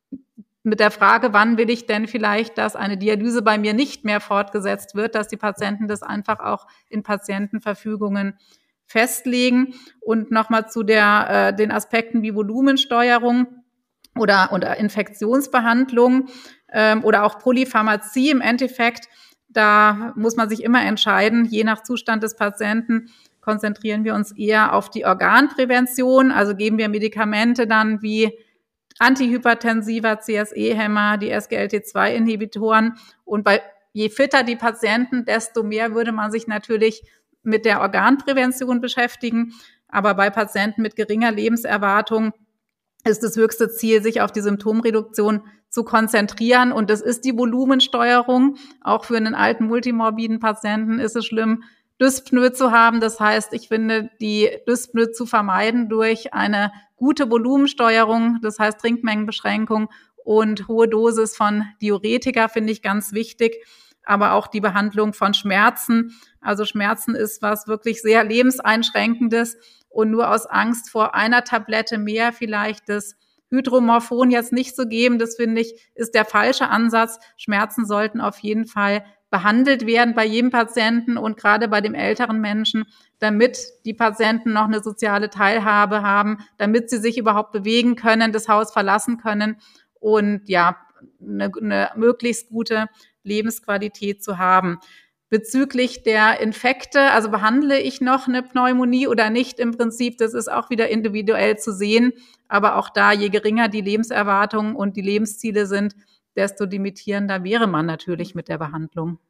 mit der Frage, wann will ich denn vielleicht, dass eine Dialyse bei mir nicht mehr fortgesetzt wird, dass die Patienten das einfach auch in Patientenverfügungen festlegen. Und nochmal zu der, äh, den Aspekten wie Volumensteuerung oder, oder Infektionsbehandlung ähm, oder auch Polypharmazie im Endeffekt. Da muss man sich immer entscheiden, je nach Zustand des Patienten konzentrieren wir uns eher auf die Organprävention, also geben wir Medikamente dann wie Antihypertensiva, C S E-Hämmer, die S G L T zwei Inhibitoren. Und bei je fitter die Patienten, desto mehr würde man sich natürlich mit der Organprävention beschäftigen. Aber bei Patienten mit geringer Lebenserwartung ist das höchste Ziel, sich auf die Symptomreduktion zu konzentrieren. Und das ist die Volumensteuerung. Auch für einen alten multimorbiden Patienten ist es schlimm, Dyspnoe zu haben. Das heißt, ich finde, die Dyspnoe zu vermeiden durch eine gute Volumensteuerung, das heißt Trinkmengenbeschränkung und hohe Dosis von Diuretika finde ich ganz wichtig, aber auch die Behandlung von Schmerzen. Also Schmerzen ist was wirklich sehr lebenseinschränkendes und nur aus Angst vor einer Tablette mehr vielleicht das Hydromorphon jetzt nicht zu geben, das finde ich, ist der falsche Ansatz. Schmerzen sollten auf jeden Fall behandelt werden bei jedem Patienten und gerade bei dem älteren Menschen, damit die Patienten noch eine soziale Teilhabe haben, damit sie sich überhaupt bewegen können, das Haus verlassen können und ja, eine, eine möglichst gute Lebensqualität zu haben. Bezüglich der Infekte, also behandle ich noch eine Pneumonie oder nicht im Prinzip, das ist auch wieder individuell zu sehen, aber auch da, je geringer die Lebenserwartung und die Lebensziele sind, desto limitierender wäre man natürlich mit der Behandlung.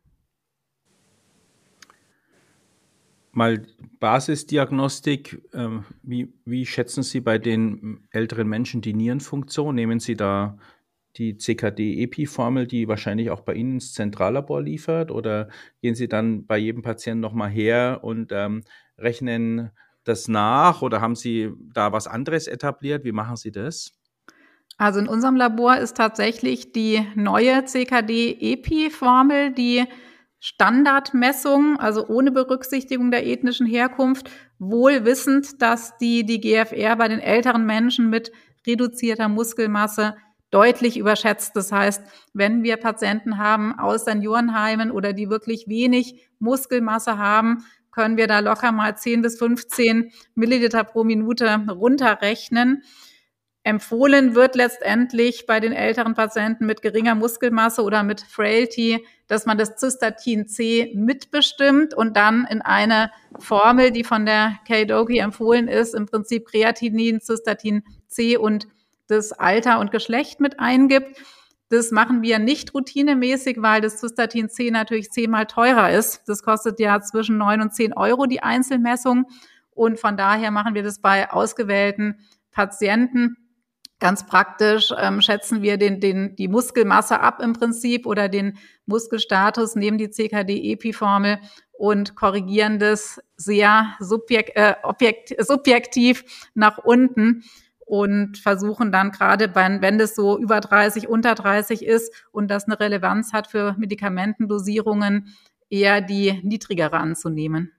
Mal Basisdiagnostik, ähm, wie, wie schätzen Sie bei den älteren Menschen die Nierenfunktion? Nehmen Sie da die C K D-Epi-Formel, die wahrscheinlich auch bei Ihnen ins Zentrallabor liefert? Oder gehen Sie dann bei jedem Patienten nochmal her und ähm, rechnen das nach? Oder haben Sie da was anderes etabliert? Wie machen Sie das? Also in unserem Labor ist tatsächlich die neue C K D-Epi-Formel, die Standardmessung, also ohne Berücksichtigung der ethnischen Herkunft, wohl wissend, dass die, die G F R bei den älteren Menschen mit reduzierter Muskelmasse deutlich überschätzt. Das heißt, wenn wir Patienten haben aus Seniorenheimen oder die wirklich wenig Muskelmasse haben, können wir da locker mal zehn bis fünfzehn Milliliter pro Minute runterrechnen. Empfohlen wird letztendlich bei den älteren Patienten mit geringer Muskelmasse oder mit Frailty, dass man das Cystatin C mitbestimmt und dann in eine Formel, die von der Kay-Doki empfohlen ist, im Prinzip Kreatinin, Cystatin C und das Alter und Geschlecht mit eingibt. Das machen wir nicht routinemäßig, weil das Cystatin C natürlich zehnmal teurer ist. Das kostet ja zwischen neun und zehn Euro die Einzelmessung. Und von daher machen wir das bei ausgewählten Patienten. Ganz praktisch ähm, schätzen wir den, den, die Muskelmasse ab im Prinzip oder den Muskelstatus, nehmen die C K D E P I Formel und korrigieren das sehr subjekt, äh, objekt, subjektiv nach unten und versuchen dann gerade, bei, wenn das so über dreißig, unter dreißig ist und das eine Relevanz hat für Medikamentendosierungen, eher die niedrigere anzunehmen.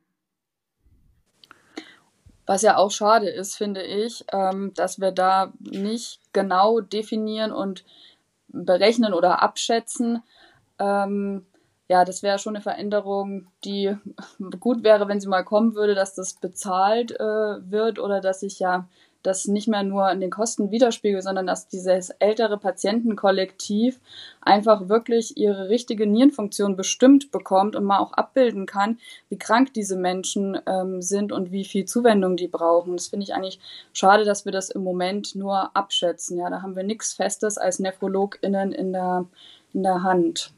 Was ja auch schade ist, finde ich, ähm, dass wir da nicht genau definieren und berechnen oder abschätzen. Ähm, ja, das wäre schon eine Veränderung, die gut wäre, wenn sie mal kommen würde, dass das bezahlt äh, wird oder dass ich ja das nicht mehr nur in den Kosten widerspiegelt, sondern dass dieses ältere Patientenkollektiv einfach wirklich ihre richtige Nierenfunktion bestimmt bekommt und mal auch abbilden kann, wie krank diese Menschen ähm, sind und wie viel Zuwendung die brauchen. Das finde ich eigentlich schade, dass wir das im Moment nur abschätzen. Ja, da haben wir nichts Festes als NephrologInnen in der, in der Hand.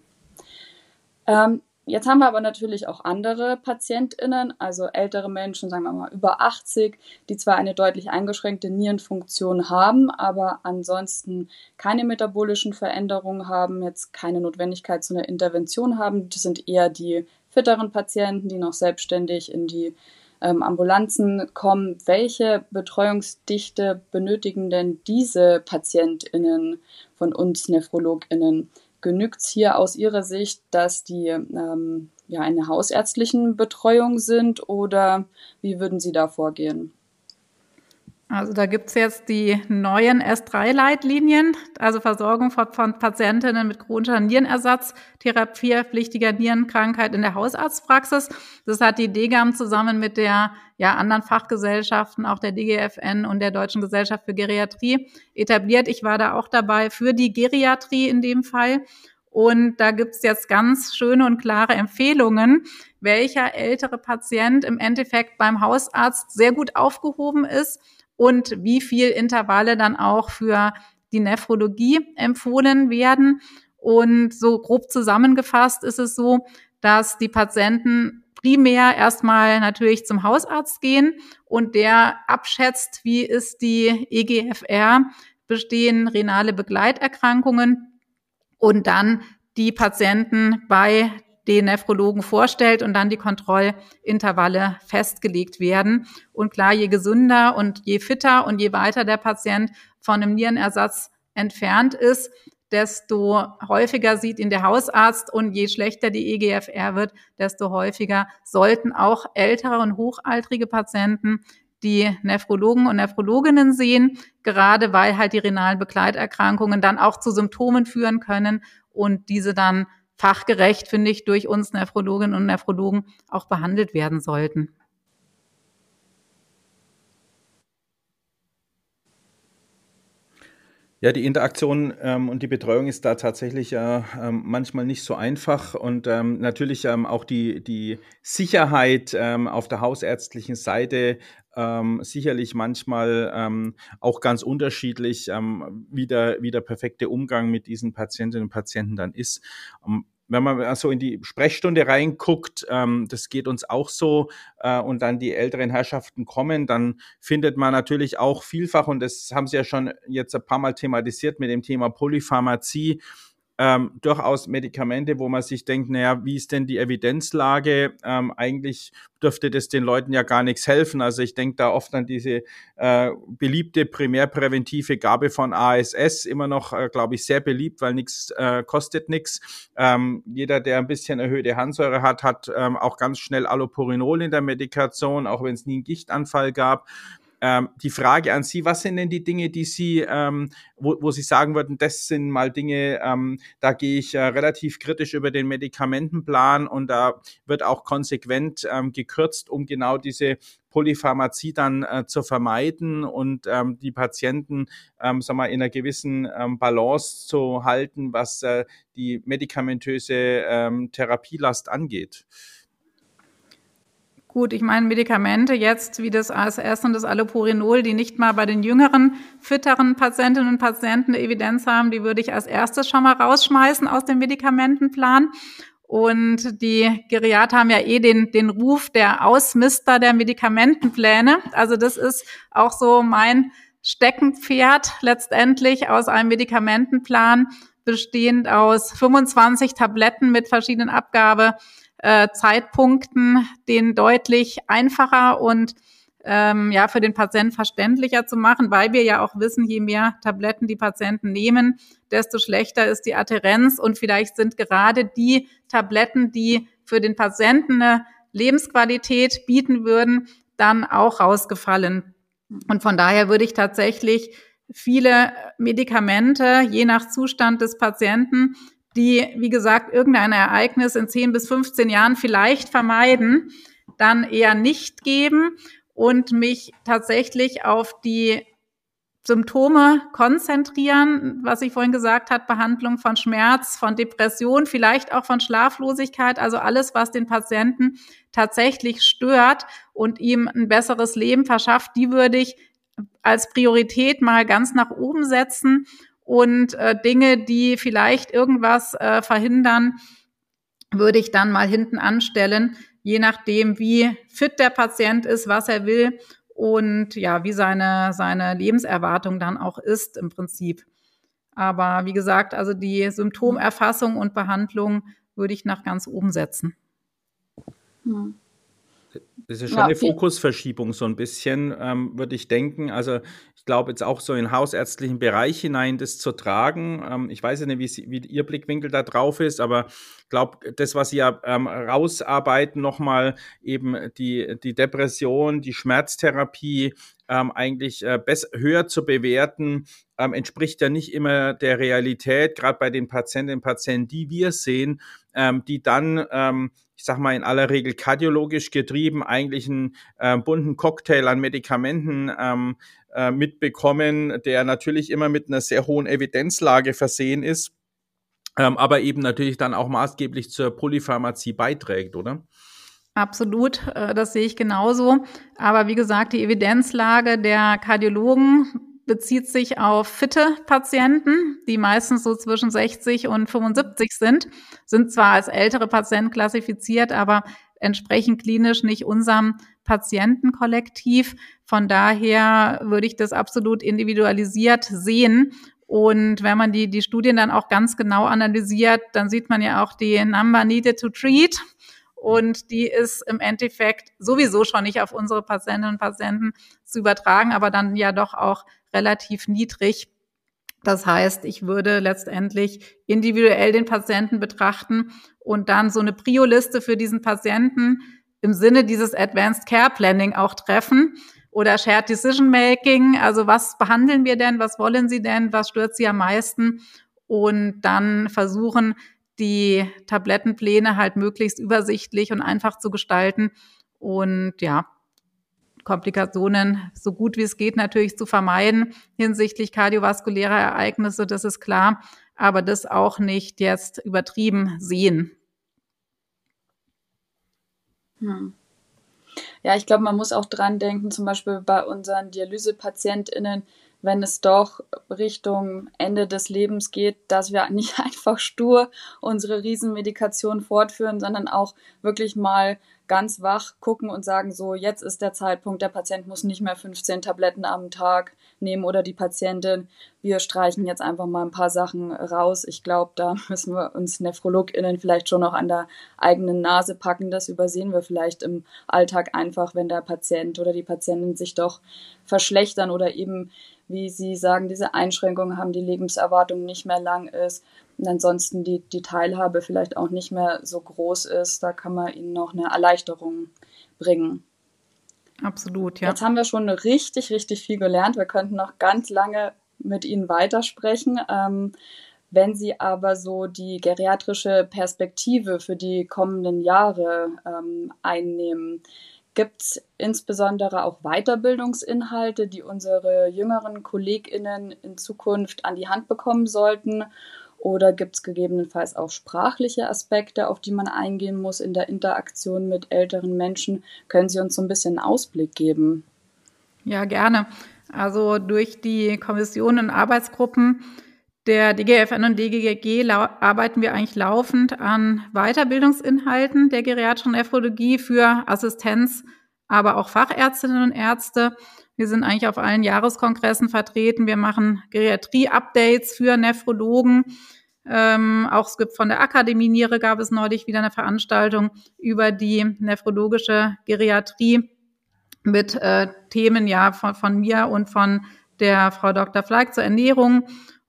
Ähm, Jetzt haben wir aber natürlich auch andere PatientInnen, also ältere Menschen, sagen wir mal über achtzig, die zwar eine deutlich eingeschränkte Nierenfunktion haben, aber ansonsten keine metabolischen Veränderungen haben, jetzt keine Notwendigkeit zu einer Intervention haben. Das sind eher die fitteren Patienten, die noch selbstständig in die ähm, Ambulanzen kommen. Welche Betreuungsdichte benötigen denn diese PatientInnen von uns NephrologInnen? Genügt es hier aus Ihrer Sicht, dass die ähm, ja in der hausärztlichen Betreuung sind oder wie würden Sie da vorgehen? Also da gibt's jetzt die neuen S drei Leitlinien, also Versorgung von, von Patientinnen mit chronischer Nierenersatz, therapiepflichtiger Nierenkrankheit in der Hausarztpraxis. Das hat die D G A M zusammen mit der ja anderen Fachgesellschaften, auch der D G F N und der Deutschen Gesellschaft für Geriatrie etabliert. Ich war da auch dabei für die Geriatrie in dem Fall. Und da gibt's jetzt ganz schöne und klare Empfehlungen, welcher ältere Patient im Endeffekt beim Hausarzt sehr gut aufgehoben ist und wie viel Intervalle dann auch für die Nephrologie empfohlen werden. Und so grob zusammengefasst ist es so, dass die Patienten primär erstmal natürlich zum Hausarzt gehen und der abschätzt, wie ist die E G F R, bestehen renale Begleiterkrankungen und dann die Patienten bei den Nephrologen vorstellt und dann die Kontrollintervalle festgelegt werden. Und klar, je gesünder und je fitter und je weiter der Patient von einem Nierenersatz entfernt ist, desto häufiger sieht ihn der Hausarzt und je schlechter die E G F R wird, desto häufiger sollten auch ältere und hochaltrige Patienten die Nephrologen und Nephrologinnen sehen, gerade weil halt die renalen Begleiterkrankungen dann auch zu Symptomen führen können und diese dann fachgerecht, finde ich, durch uns Nephrologinnen und Nephrologen auch behandelt werden sollten. Ja, die Interaktion ähm, und die Betreuung ist da tatsächlich äh, ähm, manchmal nicht so einfach und ähm, natürlich ähm, auch die, die Sicherheit ähm, auf der hausärztlichen Seite ähm, sicherlich manchmal ähm, auch ganz unterschiedlich, ähm, wie, der, wie der perfekte Umgang mit diesen Patientinnen und Patienten dann ist. Um, Wenn man so in die Sprechstunde reinguckt, ähm, das geht uns auch so, äh, und dann die älteren Herrschaften kommen, dann findet man natürlich auch vielfach, und das haben Sie ja schon jetzt ein paar Mal thematisiert mit dem Thema Polypharmazie, ähm, durchaus Medikamente, wo man sich denkt, naja, wie ist denn die Evidenzlage? Ähm, eigentlich dürfte das den Leuten ja gar nichts helfen. Also ich denke da oft an diese äh, beliebte primärpräventive Gabe von A S S, immer noch, äh, glaube ich, sehr beliebt, weil nichts äh, kostet nichts. Ähm, jeder, der ein bisschen erhöhte Harnsäure hat, hat ähm, auch ganz schnell Allopurinol in der Medikation, auch wenn es nie einen Gichtanfall gab. Ähm, die Frage an Sie, was sind denn die Dinge, die Sie, ähm, wo, wo Sie sagen würden, das sind mal Dinge, ähm, da gehe ich äh, relativ kritisch über den Medikamentenplan und da wird auch konsequent ähm, gekürzt, um genau diese Polypharmazie dann äh, zu vermeiden und ähm, die Patienten, ähm, sagen wir, in einer gewissen ähm, Balance zu halten, was äh, die medikamentöse ähm, Therapielast angeht. Gut, ich meine, Medikamente jetzt wie das A S S und das Allopurinol, die nicht mal bei den jüngeren, fitteren Patientinnen und Patienten eine Evidenz haben, die würde ich als erstes schon mal rausschmeißen aus dem Medikamentenplan. Und die Geriater haben ja eh den, den Ruf der Ausmister der Medikamentenpläne. Also das ist auch so mein Steckenpferd letztendlich aus einem Medikamentenplan, bestehend aus fünfundzwanzig Tabletten mit verschiedenen Abgabe Äh, Zeitpunkten, den deutlich einfacher und ähm, ja für den Patienten verständlicher zu machen, weil wir ja auch wissen, je mehr Tabletten die Patienten nehmen, desto schlechter ist die Adhärenz und vielleicht sind gerade die Tabletten, die für den Patienten eine Lebensqualität bieten würden, dann auch rausgefallen. Und von daher würde ich tatsächlich viele Medikamente, je nach Zustand des Patienten, die, wie gesagt, irgendein Ereignis in zehn bis fünfzehn Jahren vielleicht vermeiden, dann eher nicht geben und mich tatsächlich auf die Symptome konzentrieren, was ich vorhin gesagt habe, Behandlung von Schmerz, von Depression, vielleicht auch von Schlaflosigkeit, also alles, was den Patienten tatsächlich stört und ihm ein besseres Leben verschafft, die würde ich als Priorität mal ganz nach oben setzen. Und äh, Dinge, die vielleicht irgendwas äh, verhindern, würde ich dann mal hinten anstellen, je nachdem, wie fit der Patient ist, was er will und ja, wie seine, seine Lebenserwartung dann auch ist im Prinzip. Aber wie gesagt, also die Symptomerfassung und Behandlung würde ich nach ganz oben setzen. Hm. Das ist schon Ja, eine viel- Fokusverschiebung so ein bisschen, ähm, würde ich denken. Also ich glaube jetzt auch so in den hausärztlichen Bereich hinein das zu tragen. Ähm, ich weiß ja nicht, wie, Sie, wie Ihr Blickwinkel da drauf ist, aber ich glaube, das, was Sie ja ähm, rausarbeiten, nochmal eben die, die Depression, die Schmerztherapie ähm, eigentlich äh, besser, höher zu bewerten, ähm, entspricht ja nicht immer der Realität, gerade bei den Patientinnen und Patienten, die wir sehen, ähm, die dann ähm, ich sag mal, in aller Regel kardiologisch getrieben, eigentlich einen äh, bunten Cocktail an Medikamenten ähm, äh, mitbekommen, der natürlich immer mit einer sehr hohen Evidenzlage versehen ist, ähm, aber eben natürlich dann auch maßgeblich zur Polypharmazie beiträgt, oder? Absolut, äh, das sehe ich genauso. Aber wie gesagt, die Evidenzlage der Kardiologen bezieht sich auf fitte Patienten, die meistens so zwischen sechzig und fünfundsiebzig sind, sind zwar als ältere Patienten klassifiziert, aber entsprechen klinisch nicht unserem Patientenkollektiv. Von daher würde ich das absolut individualisiert sehen. Und wenn man die, die Studien dann auch ganz genau analysiert, dann sieht man ja auch die Number needed to treat. Und die ist im Endeffekt sowieso schon nicht auf unsere Patientinnen und Patienten zu übertragen, aber dann ja doch auch relativ niedrig. Das heißt, ich würde letztendlich individuell den Patienten betrachten und dann so eine Prio-Liste für diesen Patienten im Sinne dieses Advanced Care Planning auch treffen oder Shared Decision Making. Also was behandeln wir denn? Was wollen Sie denn? Was stört Sie am meisten? Und dann versuchen, die Tablettenpläne halt möglichst übersichtlich und einfach zu gestalten und ja, Komplikationen so gut wie es geht natürlich zu vermeiden hinsichtlich kardiovaskulärer Ereignisse, das ist klar, aber das auch nicht jetzt übertrieben sehen. Hm. Ja, ich glaube, man muss auch dran denken, zum Beispiel bei unseren DialysepatientInnen, wenn es doch Richtung Ende des Lebens geht, dass wir nicht einfach stur unsere Riesenmedikation fortführen, sondern auch wirklich mal ganz wach gucken und sagen, so, jetzt ist der Zeitpunkt, der Patient muss nicht mehr fünfzehn Tabletten am Tag nehmen oder die Patientin. Wir streichen jetzt einfach mal ein paar Sachen raus. Ich glaube, da müssen wir uns NephrologInnen vielleicht schon noch an der eigenen Nase packen. Das übersehen wir vielleicht im Alltag einfach, wenn der Patient oder die Patientin sich doch verschlechtern oder eben, wie Sie sagen, diese Einschränkungen haben, die Lebenserwartung nicht mehr lang ist und ansonsten die, die Teilhabe vielleicht auch nicht mehr so groß ist. Da kann man ihnen noch eine Erleichterung bringen. Absolut, ja. Jetzt haben wir schon richtig, richtig viel gelernt. Wir könnten noch ganz lange mit Ihnen weitersprechen. Ähm, wenn Sie aber so die geriatrische Perspektive für die kommenden Jahre ähm, einnehmen, gibt es insbesondere auch Weiterbildungsinhalte, die unsere jüngeren KollegInnen in Zukunft an die Hand bekommen sollten? Oder gibt es gegebenenfalls auch sprachliche Aspekte, auf die man eingehen muss in der Interaktion mit älteren Menschen? Können Sie uns so ein bisschen einen Ausblick geben? Ja, gerne. Also durch die Kommissionen und Arbeitsgruppen der D G F N und D G G arbeiten wir eigentlich laufend an Weiterbildungsinhalten der geriatrischen Nephrologie für Assistenz, aber auch Fachärztinnen und Ärzte. Wir sind eigentlich auf allen Jahreskongressen vertreten. Wir machen Geriatrie-Updates für Nephrologen. Ähm, auch es gibt von der Akademie Niere gab es neulich wieder eine Veranstaltung über die nephrologische Geriatrie mit äh, Themen ja von, von mir und von der Frau Doktor Fleig zur Ernährung.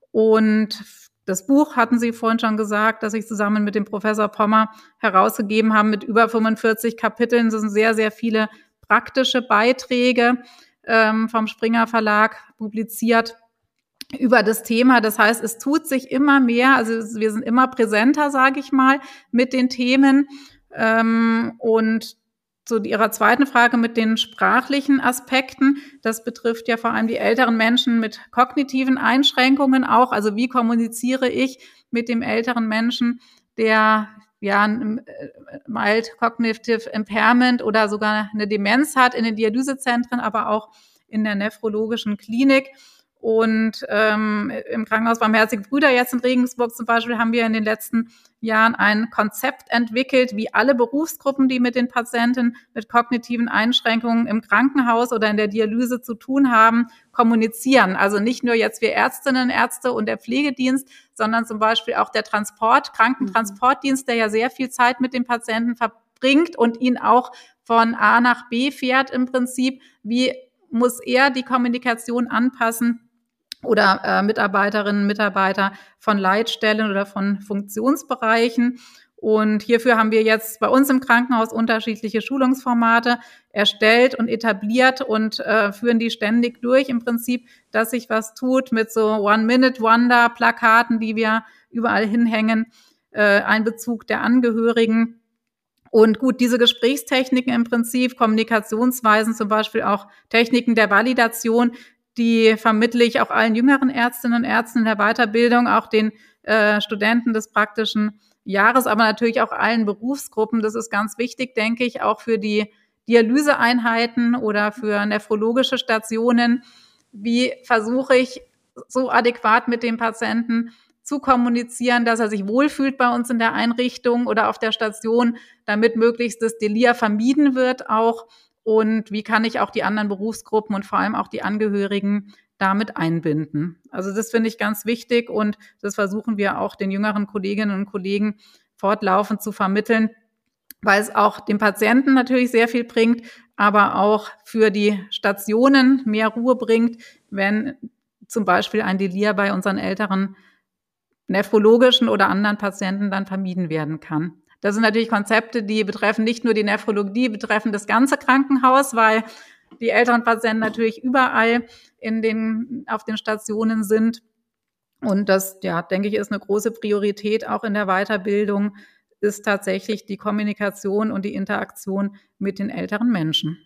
Und das Buch, hatten Sie vorhin schon gesagt, das ich zusammen mit dem Professor Pommer herausgegeben habe, mit über fünfundvierzig Kapiteln. Das sind sehr, sehr viele praktische Beiträge ähm, vom Springer Verlag publiziert über das Thema. Das heißt, es tut sich immer mehr, also wir sind immer präsenter, sage ich mal, mit den Themen. Ähm, und zu Ihrer zweiten Frage mit den sprachlichen Aspekten, das betrifft ja vor allem die älteren Menschen mit kognitiven Einschränkungen auch. Also wie kommuniziere ich mit dem älteren Menschen, der ja ein mild cognitive impairment oder sogar eine Demenz hat, in den Dialysezentren, aber auch in der nephrologischen Klinik. Und ähm, im Krankenhaus Barmherzige Brüder jetzt in Regensburg zum Beispiel haben wir in den letzten Jahren ein Konzept entwickelt, wie alle Berufsgruppen, die mit den Patienten mit kognitiven Einschränkungen im Krankenhaus oder in der Dialyse zu tun haben, kommunizieren. Also nicht nur jetzt wir Ärztinnen, Ärzte und der Pflegedienst, sondern zum Beispiel auch der Transport, Krankentransportdienst, der ja sehr viel Zeit mit dem Patienten verbringt und ihn auch von A nach B fährt im Prinzip. Wie muss er die Kommunikation anpassen? Oder äh, Mitarbeiterinnen, Mitarbeiter von Leitstellen oder von Funktionsbereichen. Und hierfür haben wir jetzt bei uns im Krankenhaus unterschiedliche Schulungsformate erstellt und etabliert und äh, führen die ständig durch im Prinzip, dass sich was tut mit so One-Minute-Wonder-Plakaten, die wir überall hinhängen, äh, Einbezug der Angehörigen. Und gut, diese Gesprächstechniken im Prinzip, Kommunikationsweisen, zum Beispiel auch Techniken der Validation, die vermittle ich auch allen jüngeren Ärztinnen und Ärzten in der Weiterbildung, auch den äh, Studenten des praktischen Jahres, aber natürlich auch allen Berufsgruppen. Das ist ganz wichtig, denke ich, auch für die Dialyseeinheiten oder für nephrologische Stationen. Wie versuche ich so adäquat mit dem Patienten zu kommunizieren, dass er sich wohlfühlt bei uns in der Einrichtung oder auf der Station, damit möglichst das Delir vermieden wird auch. Und wie kann ich auch die anderen Berufsgruppen und vor allem auch die Angehörigen damit einbinden? Also das finde ich ganz wichtig und das versuchen wir auch den jüngeren Kolleginnen und Kollegen fortlaufend zu vermitteln, weil es auch dem Patienten natürlich sehr viel bringt, aber auch für die Stationen mehr Ruhe bringt, wenn zum Beispiel ein Delir bei unseren älteren nephrologischen oder anderen Patienten dann vermieden werden kann. Das sind natürlich Konzepte, die betreffen nicht nur die Nephrologie, betreffen das ganze Krankenhaus, weil die älteren Patienten natürlich überall in den, auf den Stationen sind. Und das, ja, denke ich, ist eine große Priorität auch in der Weiterbildung, ist tatsächlich die Kommunikation und die Interaktion mit den älteren Menschen.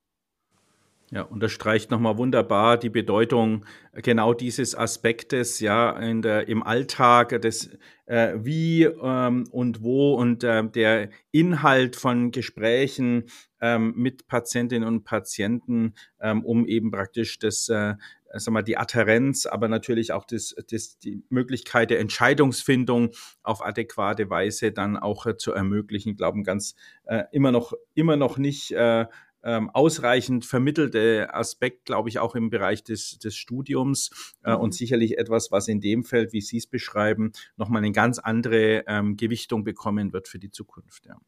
Ja, unterstreicht nochmal wunderbar die Bedeutung genau dieses Aspektes, ja, in der, im Alltag, des äh, Wie ähm, und Wo und äh, der Inhalt von Gesprächen ähm, mit Patientinnen und Patienten, ähm, um eben praktisch das äh, sag mal, die Adhärenz, aber natürlich auch das, das, die Möglichkeit der Entscheidungsfindung auf adäquate Weise dann auch äh, zu ermöglichen. Ich glaube, ein ganz äh, immer noch, immer noch nicht äh, ähm, ausreichend vermittelte Aspekt, glaube ich, auch im Bereich des, des Studiums äh, mhm. und sicherlich etwas, was in dem Feld, wie Sie es beschreiben, nochmal eine ganz andere ähm, Gewichtung bekommen wird für die Zukunft. Ja,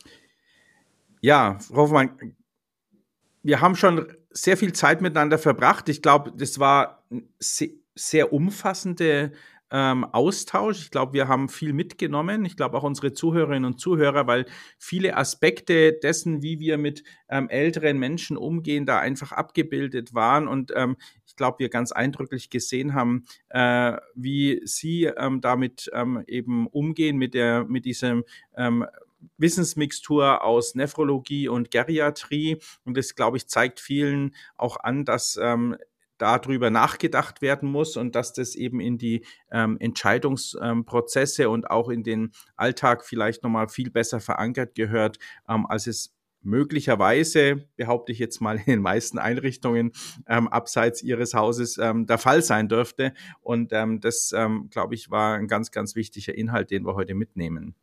ja Frau Hoffmann, wir haben schon sehr viel Zeit miteinander verbracht. Ich glaube, das war ein sehr, sehr umfassende ähm, Austausch. Ich glaube, wir haben viel mitgenommen. Ich glaube auch unsere Zuhörerinnen und Zuhörer, weil viele Aspekte dessen, wie wir mit ähm, älteren Menschen umgehen, da einfach abgebildet waren. Und ähm, ich glaube, wir ganz eindrücklich gesehen haben, äh, wie Sie ähm, damit ähm, eben umgehen mit der, mit diesem ähm, Wissensmixtur aus Nephrologie und Geriatrie. Und das, glaube ich, zeigt vielen auch an, dass ähm, darüber nachgedacht werden muss und dass das eben in die ähm, Entscheidungsprozesse ähm, und auch in den Alltag vielleicht nochmal viel besser verankert gehört, ähm, als es möglicherweise, behaupte ich jetzt mal, in den meisten Einrichtungen ähm, abseits Ihres Hauses ähm, der Fall sein dürfte. Und ähm, das, ähm, glaube ich, war ein ganz, ganz wichtiger Inhalt, den wir heute mitnehmen.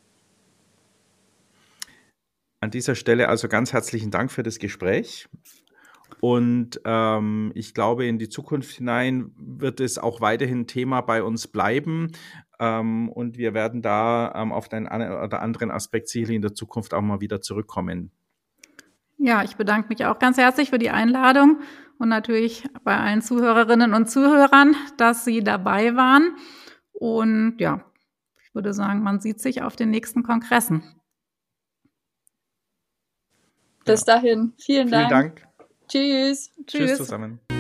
An dieser Stelle also ganz herzlichen Dank für das Gespräch. Und ähm, ich glaube, in die Zukunft hinein wird es auch weiterhin Thema bei uns bleiben. Ähm, und wir werden da ähm, auf den einen oder anderen Aspekt sicherlich in der Zukunft auch mal wieder zurückkommen. Ja, ich bedanke mich auch ganz herzlich für die Einladung und natürlich bei allen Zuhörerinnen und Zuhörern, dass Sie dabei waren. Und ja, ich würde sagen, man sieht sich auf den nächsten Kongressen. Bis dahin. Vielen, Vielen Dank. Dank. Tschüss. Tschüss zusammen.